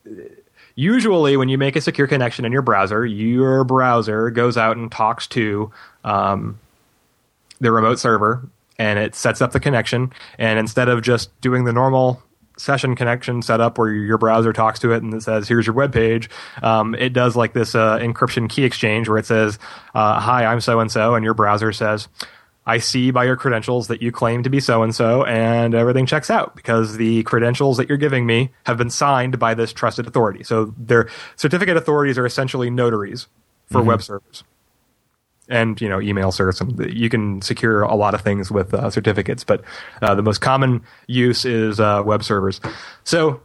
usually, when you make a secure connection in your browser, your browser goes out and talks to um, the remote server, and it sets up the connection. And instead of just doing the normal session connection setup where your browser talks to it and it says, here's your web page, um, it does like this uh, encryption key exchange where it says, uh, hi, I'm so-and-so, and your browser says, I see by your credentials that you claim to be so-and-so, and everything checks out because the credentials that you're giving me have been signed by this trusted authority. So their certificate authorities are essentially notaries for mm-hmm. web servers. And, you know, email certs. You can secure a lot of things with uh, certificates, but uh, the most common use is uh, web servers. So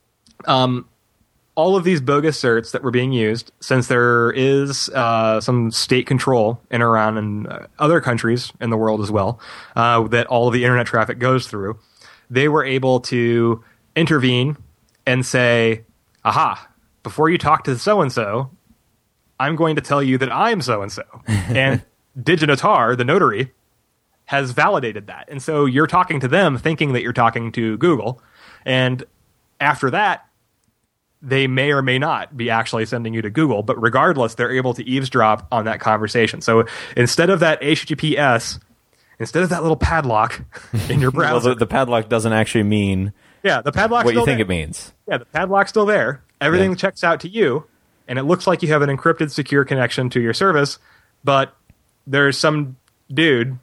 um, all of these bogus certs that were being used, since there is uh, some state control in Iran and uh, other countries in the world as well, uh, that all of the internet traffic goes through, they were able to intervene and say, aha, before you talk to so-and-so, I'm going to tell you that I'm so-and-so. And DigiNotar, the notary, has validated that. And so you're talking to them thinking that you're talking to Google. And after that, they may or may not be actually sending you to Google. But regardless, they're able to eavesdrop on that conversation. So instead of that H T T P S, instead of that little padlock in your browser.
Well, the, the padlock doesn't actually mean
yeah, the padlock's
what you
still
think
there.
It means.
Yeah, the padlock's still there. Everything
yeah.
checks out to you. And it looks like you have an encrypted, secure connection to your service, but there's some dude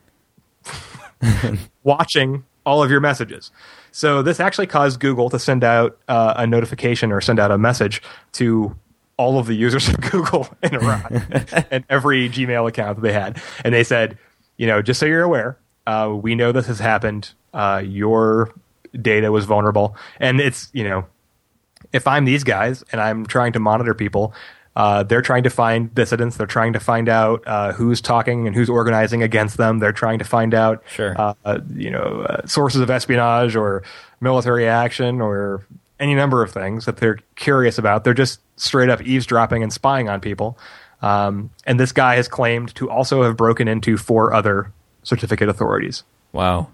watching all of your messages. So this actually caused Google to send out uh, a notification or send out a message to all of the users of Google in Iran and every Gmail account that they had. And they said, you know, just so you're aware, uh, we know this has happened. Uh, your data was vulnerable. And it's, you know, if I'm these guys and I'm trying to monitor people, uh, they're trying to find dissidents. They're trying to find out uh, who's talking and who's organizing against them. They're trying to find out,
sure.
uh, you know, uh, sources of espionage or military action or any number of things that they're curious about. They're just straight up eavesdropping and spying on people. Um, and this guy has claimed to also have broken into four other certificate authorities.
Wow.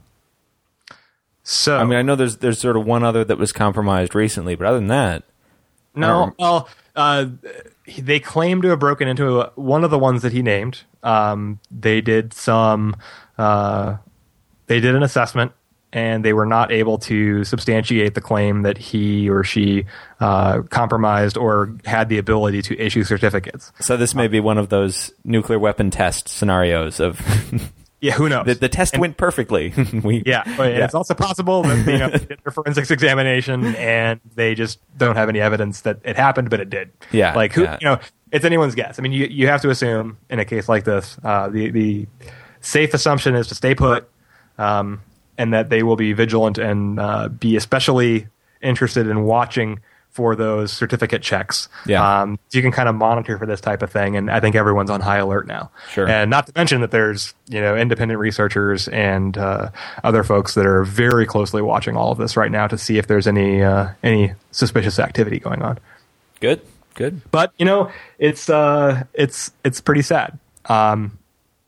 So
I mean, I know there's there's sort of one other that was compromised recently, but other than that,
no. Well, uh, they claim to have broken into a, one of the ones that he named. Um, they did some. Uh, they did an assessment, and they were not able to substantiate the claim that he or she uh, compromised or had the ability to issue certificates.
So this may be one of those nuclear weapon test scenarios of.
Yeah, who knows?
The, the test and, went perfectly. we,
yeah, and yeah, it's also possible that you know they did their forensics examination and they just don't have any evidence that it happened, but it did.
Yeah,
like who
yeah.
you know, it's anyone's guess. I mean, you you have to assume in a case like this, uh, the the safe assumption is to stay put, um, and that they will be vigilant and uh, be especially interested in watching for those certificate checks.
Yeah.
Um, so you can kind of monitor for this type of thing, and I think everyone's on high alert now.
Sure.
And not to mention that there's, you know, independent researchers and uh, other folks that are very closely watching all of this right now to see if there's any uh, any suspicious activity going on.
Good. Good.
But, you know, it's uh, it's it's pretty sad. Um,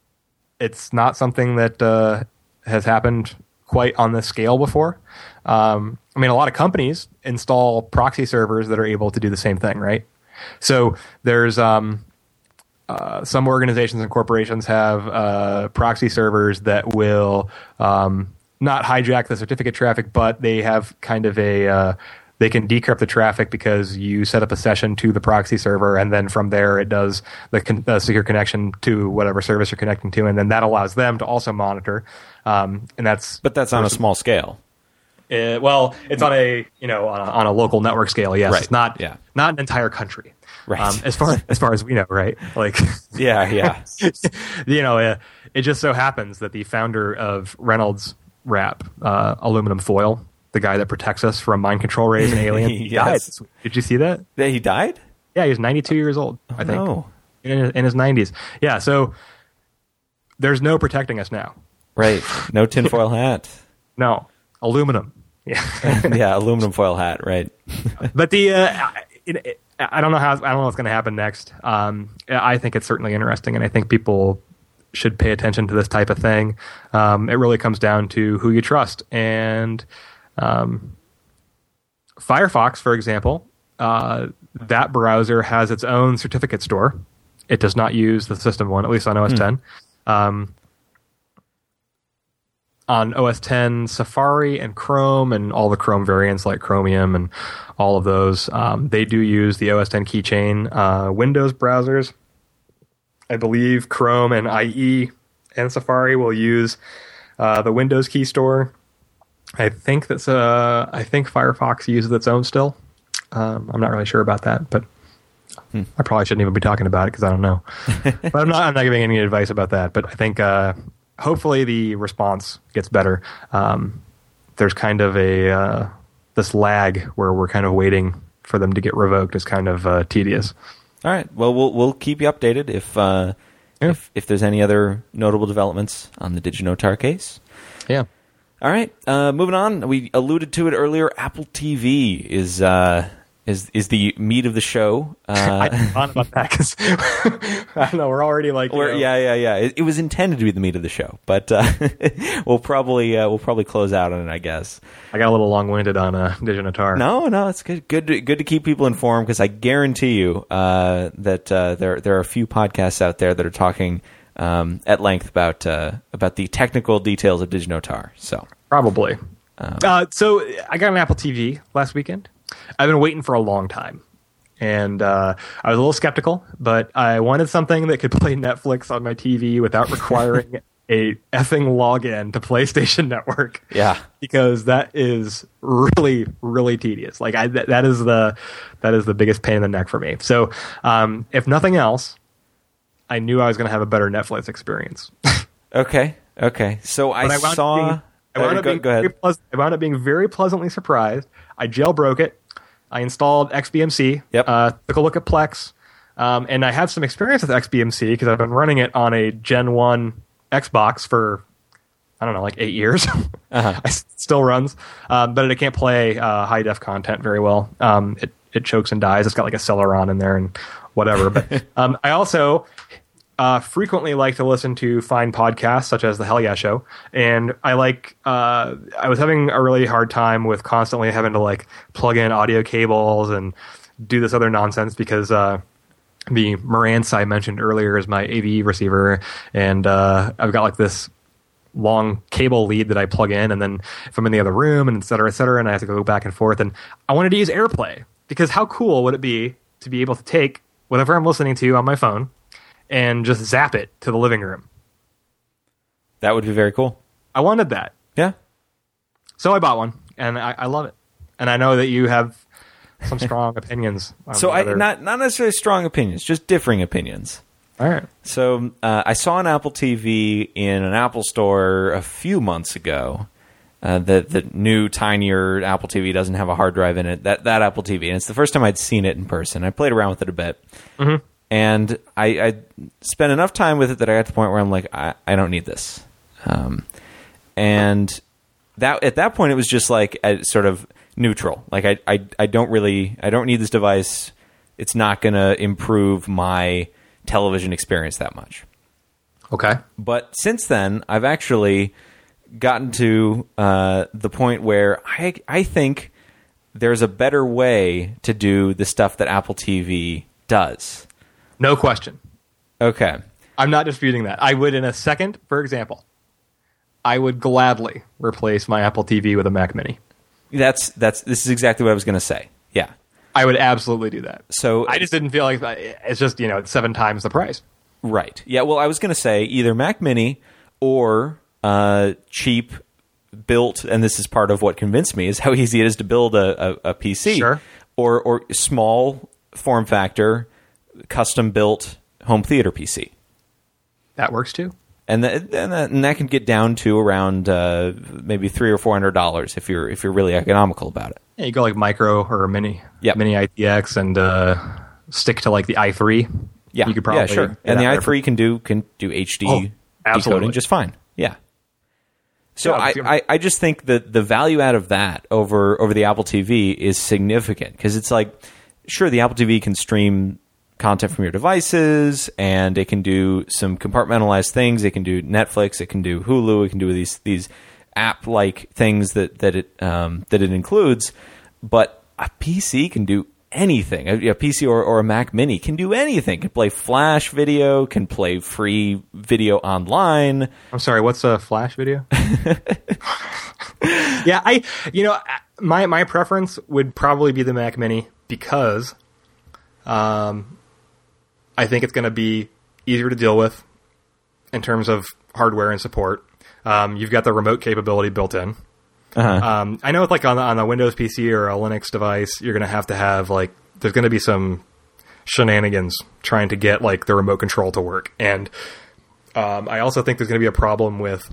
it's not something that uh, has happened quite on this scale before. Um, I mean, a lot of companies install proxy servers that are able to do the same thing, right? So there's um, uh, some organizations and corporations have uh, proxy servers that will um, not hijack the certificate traffic, but they have kind of a uh, they can decrypt the traffic because you set up a session to the proxy server, and then from there it does the con- uh, secure connection to whatever service you're connecting to, and then that allows them to also monitor. Um, and that's
but that's on a small scale.
Uh, well, it's on a you know on a, on a local network scale. Yes,
right.
It's not
yeah.
not an entire country.
Right.
Um, as far as far as we know, right? Like,
yeah, yeah.
you know, uh, it just so happens that the founder of Reynolds Wrap, uh, aluminum foil, the guy that protects us from mind control rays and aliens,
yes.
died. Did you see that?
That he died?
Yeah, he was ninety-two years old.
Oh,
I think.
No.
In, in his nineties. Yeah. So there's no protecting us now.
Right. No tinfoil hat.
No aluminum. Yeah.
Yeah, aluminum foil hat, right.
But the uh, it, it, I don't know how I don't know what's going to happen next. Um, I think it's certainly interesting, and I think people should pay attention to this type of thing. Um, it really comes down to who you trust, and um, Firefox, for example, uh, that browser has its own certificate store. It does not use the system one, at least on O S ten. Hmm. Um, on O S ten, Safari and Chrome and all the Chrome variants like Chromium and all of those, um, they do use the O S ten keychain. Uh, Windows browsers, I believe Chrome and I E and Safari will use uh, the Windows key store. I think that's uh, I think Firefox uses its own still. Um, I'm not really sure about that, but hmm. I probably shouldn't even be talking about it because I don't know. But I'm not I'm not giving any advice about that. But I think uh, hopefully the response gets better. Um, there's kind of a uh, this lag where we're kind of waiting for them to get revoked is kind of uh, tedious.
All right. Well, we'll we'll keep you updated if uh,
yeah.
if if there's any other notable developments on the DigiNotar case.
Yeah.
All right. Uh, moving on. We alluded to it earlier. Apple T V is uh, is is the meat of the show. Uh,
I didn't thought about that because I don't know. We're already like
or,
you know.
yeah, yeah, yeah. It, it was intended to be the meat of the show, but uh, we'll probably uh, we'll probably close out on it, I guess.
I got a little long-winded on uh, DigiNotar.
No, no, it's good. Good, to, good to keep people informed because I guarantee you uh, that uh, there there are a few podcasts out there that are talking um, at length about uh, about the technical details of DigiNotar. So
probably.
Um,
uh, so I got an Apple T V last weekend. I've been waiting for a long time, and uh, I was a little skeptical, but I wanted something that could play Netflix on my T V without requiring a effing login to PlayStation Network.
Yeah,
because that is really, really tedious. Like I, that, that is the that is the biggest pain in the neck for me. So, um, if nothing else, I knew I was going to have a better Netflix experience.
okay, okay. So I,
I
saw.
Being, I wound,
uh,
up
go,
being
go ahead.
pleas- I wound up being very pleasantly surprised. I jailbroke it. I installed X B M C.
Yep.
Uh, took a look at Plex, um, and I have some experience with X B M C because I've been running it on a Gen one Xbox for I don't know, like eight years. Uh-huh. It still runs, um, but it can't play uh, high def content very well. Um, it it chokes and dies. It's got like a Celeron in there and whatever. But um, I also uh, frequently like to listen to fine podcasts such as the Hell Yeah Show, and I like. Uh, I was having a really hard time with constantly having to like plug in audio cables and do this other nonsense because uh, the Marantz I mentioned earlier is my A V E receiver, and uh, I've got like this long cable lead that I plug in, and then if I'm in the other room, and et cetera, et cetera, and I have to go back and forth, and I wanted to use AirPlay because how cool would it be to be able to take whatever I'm listening to on my phone and just zap it to the living room.
That would be very cool.
I wanted that.
Yeah.
So I bought one, and I, I love it. And I know that you have some strong opinions. On
so I
other...
not not necessarily strong opinions, just differing opinions.
All right.
So uh, I saw an Apple T V in an Apple store a few months ago. Uh, the the new tinier Apple T V doesn't have a hard drive in it. That that Apple T V, and it's the first time I'd seen it in person. I played around with it a bit.
Mm-hmm.
And I, I spent enough time with it that I got to the point where I'm like, I, I don't need this. Um, and that at that point, it was just like a, sort of neutral. Like I, I, I don't really, I don't need this device. It's not going to improve my television experience that much.
Okay.
But since then, I've actually gotten to uh, the point where I, I think there's a better way to do the stuff that Apple T V does.
No question.
Okay.
I'm not disputing that. I would in a second, for example, I would gladly replace my Apple T V with a Mac Mini.
That's that's this is exactly what I was going to say. Yeah.
I would absolutely do that.
So
I just didn't feel like it's just, you know, it's seven times the price.
Right. Yeah, well, I was going to say either Mac Mini or uh, cheap built, and this is part of what convinced me, is how easy it is to build a, a, a P C.
Sure.
Or or small form factor custom built home theater P C.
That works too.
And that, and that, and that can get down to around uh, maybe three or four hundred dollars if you're if you're really economical about it.
Yeah, you go like micro or mini,
yep.
mini I T X, and uh, stick to like the i three.
Yeah,
you could probably
yeah, sure. And the i three can do can do H D
oh,
decoding just fine. Yeah. So
yeah,
I, I, I just think that the value out of that over over the Apple T V is significant because it's like, sure, the Apple T V can stream content from your devices, and it can do some compartmentalized things. It can do Netflix, it can do Hulu, it can do these these app-like things that that it um, that it includes. But a P C can do anything. A, a P C or, or a Mac Mini can do anything. Can play Flash video, can play free video online.
I'm sorry, what's a Flash video? Yeah, I you know my my preference would probably be the Mac Mini because um. I think it's going to be easier to deal with in terms of hardware and support. Um, you've got the remote capability built in.
Uh-huh.
Um, I know, it's like on the, on a Windows P C or a Linux device, you're going to have to have like there's going to be some shenanigans trying to get like the remote control to work. And um, I also think there's going to be a problem with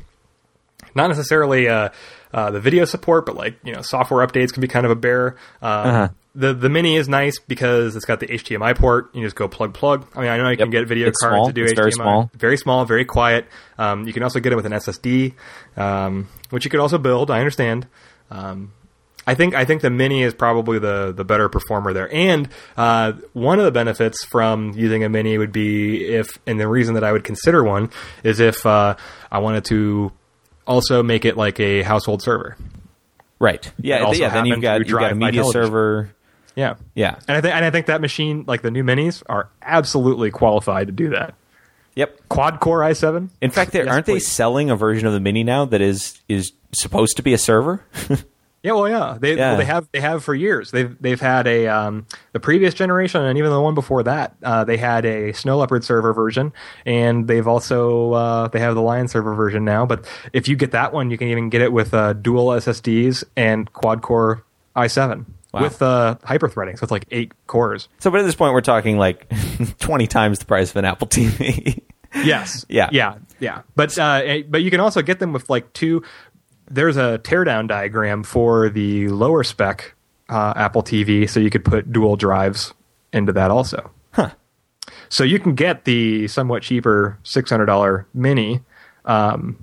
not necessarily uh, uh, the video support, but like you know software updates can be kind of a bear. Um,
uh-huh.
The the Mini is nice because it's got the H D M I port. You just go plug plug. I mean, I know you
yep.
can get video
it's
cards
small.
to do
it's
H D M I.
Very small.
Very small, very quiet. Um, you can also get it with an S S D, um, which you could also build. I understand. Um, I think I think the Mini is probably the the better performer there. And uh, one of the benefits from using a Mini would be if, and the reason that I would consider one is if uh, I wanted to also make it like a household server.
Right. Yeah. Yeah. Then you've got you've got a media server.
Yeah,
yeah,
and I think and I think that machine, like the new Minis, are absolutely qualified to do that.
Yep,
quad core i seven.
In fact, yes, aren't please. they selling a version of the Mini now that is is supposed to be a server?
Yeah, well, yeah, they
yeah.
Well, they have they have for years. They've they've had a um, the previous generation and even the one before that. Uh, they had a Snow Leopard server version, and they've also uh, they have the Lion server version now. But if you get that one, you can even get it with uh, dual S S Ds and quad core i seven. Wow. With uh, hyper-threading, so it's like eight cores.
So, but at this point, we're talking like twenty times the price of an Apple T V.
Yes.
Yeah.
Yeah. Yeah. But uh, but you can also get them with like two. There's a teardown diagram for the lower spec uh, Apple T V, so you could put dual drives into that also.
Huh.
So you can get the somewhat cheaper six hundred dollars Mini, um,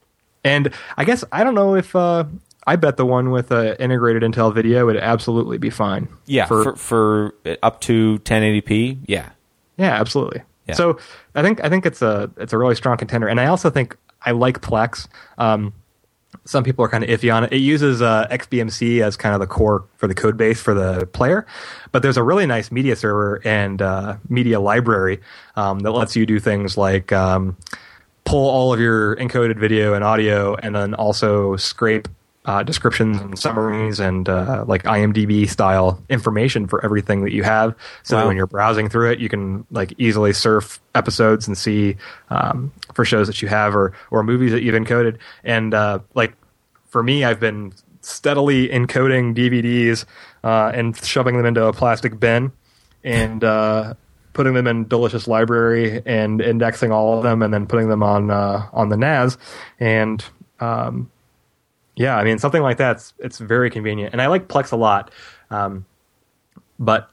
and I guess I don't know if. Uh, I bet the one with uh, integrated Intel video would absolutely be fine.
Yeah, for, for, for up to ten eighty p, yeah.
Yeah, absolutely.
Yeah.
So I think I think it's a it's a really strong contender, and I also think I like Plex. Um, some people are kind of iffy on it. It uses uh, X B M C as kind of the core for the code base for the player, but there's a really nice media server and uh, media library um, that lets you do things like um, pull all of your encoded video and audio, and then also scrape uh, descriptions and summaries and uh, like IMDb style information for everything that you have. So
Wow.
that when you're browsing through it, you can like easily surf episodes and see um, for shows that you have or or movies that you've encoded. And uh, like for me, I've been steadily encoding D V Ds uh, and shoving them into a plastic bin and uh, putting them in Delicious Library and indexing all of them and then putting them on uh, on the N A S. And um, yeah, I mean, something like that, it's, it's very convenient. And I like Plex a lot. Um, but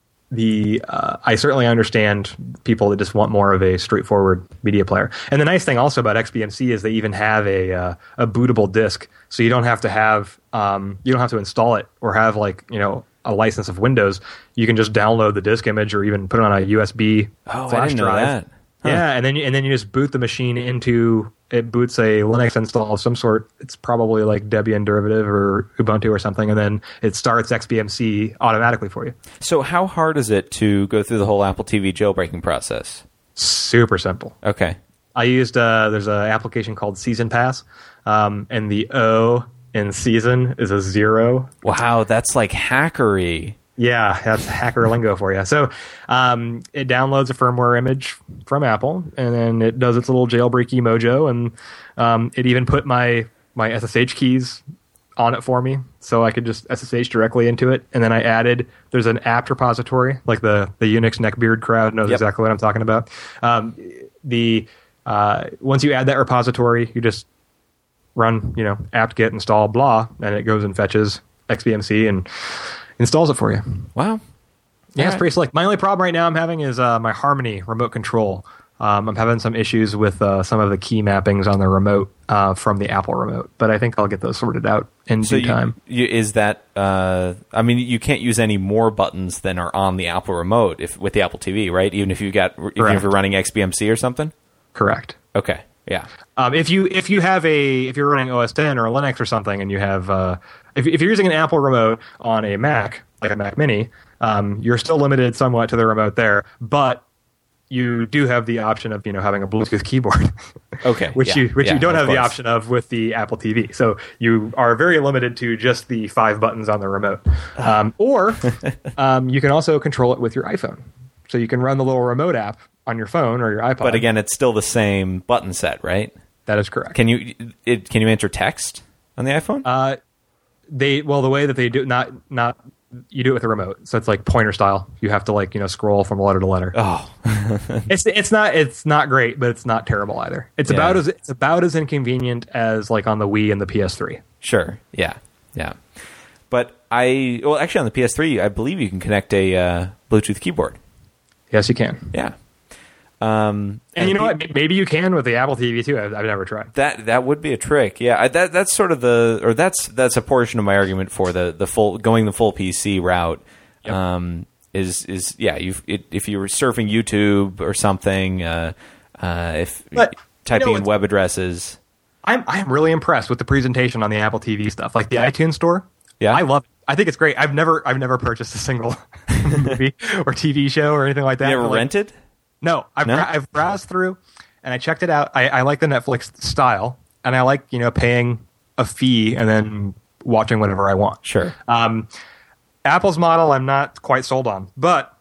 the uh, I certainly understand people that just want more of a straightforward media player. And the nice thing also about X B M C is they even have a uh, a bootable disk, so you don't have to have um, you don't have to install it or have like you know a license of Windows. You can just download the disk image or even put it on a U S B
Oh,
flash
I didn't know
drive.
that. Huh.
Yeah, and then you, and then you just boot the machine into it boots a Linux install of some sort. It's probably like Debian derivative or Ubuntu or something, and then it starts X B M C automatically for you.
So how hard is it to go through the whole Apple T V jailbreaking process?
Super simple.
Okay.
I used uh, there's an application called Season Pass, um, and the O in season is a zero.
Wow, that's like hackery.
Yeah, that's hacker lingo for you. So um, it downloads a firmware image from Apple, and then it does its little jailbreaky mojo, and um, it even put my my S S H keys on it for me, so I could just S S H directly into it. And then I added there's an apt repository, like the the Unix neckbeard crowd knows
Yep.
exactly what I'm talking about. Um, the uh, once you add that repository, you just run you know apt get install blah, and it goes and fetches X B M C and installs it for you.
Wow.
Yeah,
All
it's
right.
pretty slick. My only problem right now I'm having is uh, my Harmony remote control. Um, I'm having some issues with uh, some of the key mappings on the remote uh, from the Apple remote, but I think I'll get those sorted out in
So
due
you,
time.
you, is that? Uh, I mean, you can't use any more buttons than are on the Apple remote if with the Apple T V, right? Even if you got, even if
Correct.
you're running X B M C or something.
Correct.
Okay. Yeah.
Um, if you if you have a if you're running O S ten or a Linux or something, and you have uh, if if you're using an Apple remote on a Mac like a Mac Mini, um, you're still limited somewhat to the remote there, but you do have the option of you know having a Bluetooth keyboard,
Okay.
which
yeah.
you which
Yeah,
you don't
of
have the
course.
option of with the Apple T V. So you are very limited to just the five buttons on the remote, um, or um, you can also control it with your iPhone. So you can run the little remote app on your phone or your iPod.
But again, it's still the same button set, right?
that is correct.
Can you it, can you enter text on the iPhone?
Uh, they well the way that they do not not you do it with a remote, so it's like pointer style. You have to like you know scroll from letter to letter.
oh,
It's it's not it's not great, but it's not terrible either. It's
Yeah.
about as it's about as inconvenient as like on the Wii and the P S three.
sure. Yeah. Yeah. But I well, actually, on the P S three, I believe you can connect a uh, Bluetooth keyboard.
Yes, you can.
Yeah. Um,
And you know
the-
what? Maybe you can with the Apple T V too. I've, I've never tried.
That that would be a trick, yeah. I, that that's sort of the, or that's that's a portion of my argument for the, the full going the full P C route.
Yep.
Um, is is yeah, you if you were surfing YouTube or something, uh, uh, if
But,
typing
you know,
in
it's-
web addresses,
I'm I'm really impressed with the presentation on the Apple T V stuff, like the iTunes Store.
Yeah?
I love it. I think it's great. I've never I've never purchased a single movie or T V show or anything like that.
you ever
Like,
rented?
No, I've
No?
I've browsed through and I checked it out. I, I like the Netflix style, and I like you know paying a fee and then watching whatever I want.
Sure.
Um, Apple's model, I'm not quite sold on, but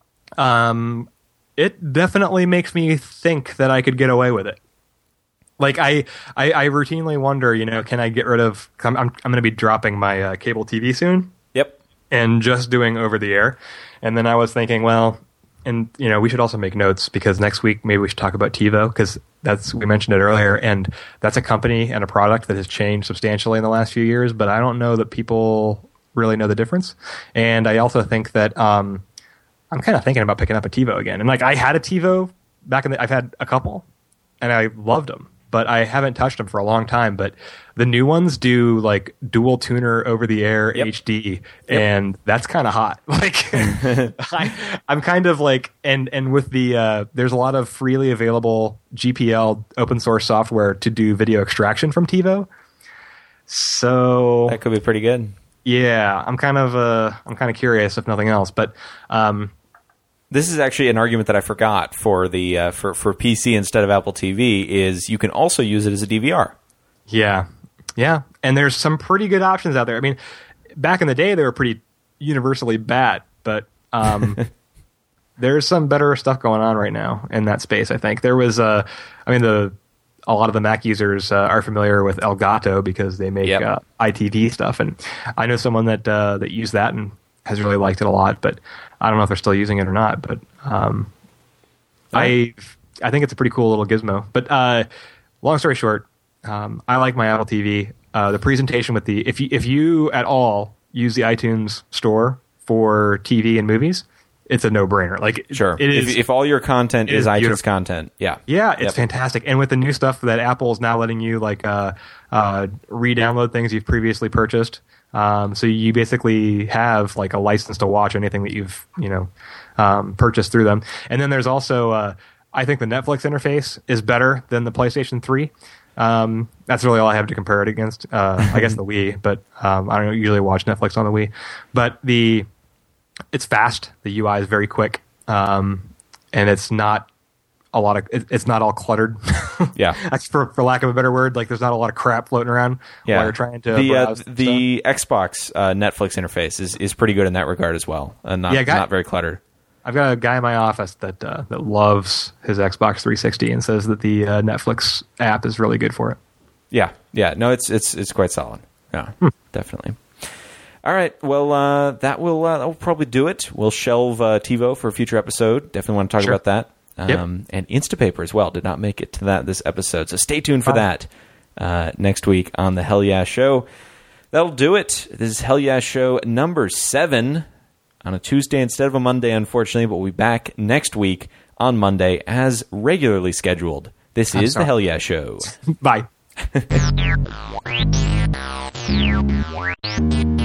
um, it definitely makes me think that I could get away with it. Like I, I, I routinely wonder, you know, can I get rid of? I'm, I'm, I'm going to be dropping my uh, cable T V soon
Yep.
and just doing over the air. And then I was thinking, well, and you know, we should also make notes because next week maybe we should talk about TiVo because that's we mentioned it earlier, and that's a company and a product that has changed substantially in the last few years. But I don't know that people really know the difference. And I also think that um, I'm kind of thinking about picking up a TiVo again. And like I had a TiVo back in the, I've had a couple, and I loved them. but I haven't touched them for a long time. But the new ones do like dual tuner over the air
Yep.
H D,
Yep.
and that's kind of hot. Like I, I'm kind of like, and and with the uh, there's a lot of freely available G P L open source software to do video extraction from TiVo. So
That could be pretty good.
yeah, I'm kind of uh, I'm kind of curious if nothing else, but. Um,
This is actually an argument that I forgot for the uh, for for P C instead of Apple T V. Is you can also use it as a D V R.
Yeah. Yeah. And there's some pretty good options out there. I mean, back in the day, they were pretty universally bad, but um, there's some better stuff going on right now in that space, I think. There was, uh, I mean, the a lot of the Mac users uh, are familiar with Elgato because they make
Yep.
uh, I T V stuff. And I know someone that uh, that used that and has really liked it a lot, but I don't know if they're still using it or not. But um, I I think it's a pretty cool little gizmo. But uh, long story short, um, I like my Apple T V. Uh, the presentation with the if you if you at all use the iTunes store for T V and movies, it's a no brainer. Like
Sure.
it is.
if, if all your content
it
is
is
iTunes
beautiful.
content, yeah.
Yeah, it's
Yep.
fantastic. And with the new stuff that Apple's now letting you like uh, uh, re-download things you've previously purchased, um, so you basically have like a license to watch anything that you've you know um, purchased through them. And then there's also uh, I think the Netflix interface is better than the PlayStation three. Um, that's really all I have to compare it against. Uh, I guess the Wii, but um, I don't usually watch Netflix on the Wii. But the it's fast. The U I is very quick, um, and it's not a lot of. It, it's not all cluttered.
Yeah.
That's for for lack of a better word. Like there's not a lot of crap floating around
Yeah,
while you're trying to
the uh,
browse
the Xbox uh, Netflix interface is, is pretty good in that regard as well, and not
Yeah, guy-
not very cluttered.
I've got a guy in my office that uh, that loves his Xbox three sixty and says that the uh, Netflix app is really good for it.
Yeah, yeah, no, it's it's it's quite solid. Yeah,
Hmm.
definitely. All right, well, uh, that will uh, that will probably do it. We'll shelve uh, TiVo for a future episode. Definitely want to talk
Sure.
about that.
Yep.
Um, and Instapaper as well did not make it to that this episode, so stay tuned for
Fine.
that uh, next week on the Hell Yeah Show. That'll do it. This is Hell Yeah Show number seven on a Tuesday instead of a Monday, unfortunately, but we'll be back next week on Monday as regularly scheduled. This
I'm
is
sorry.
the Hell Yeah Show.
Bye.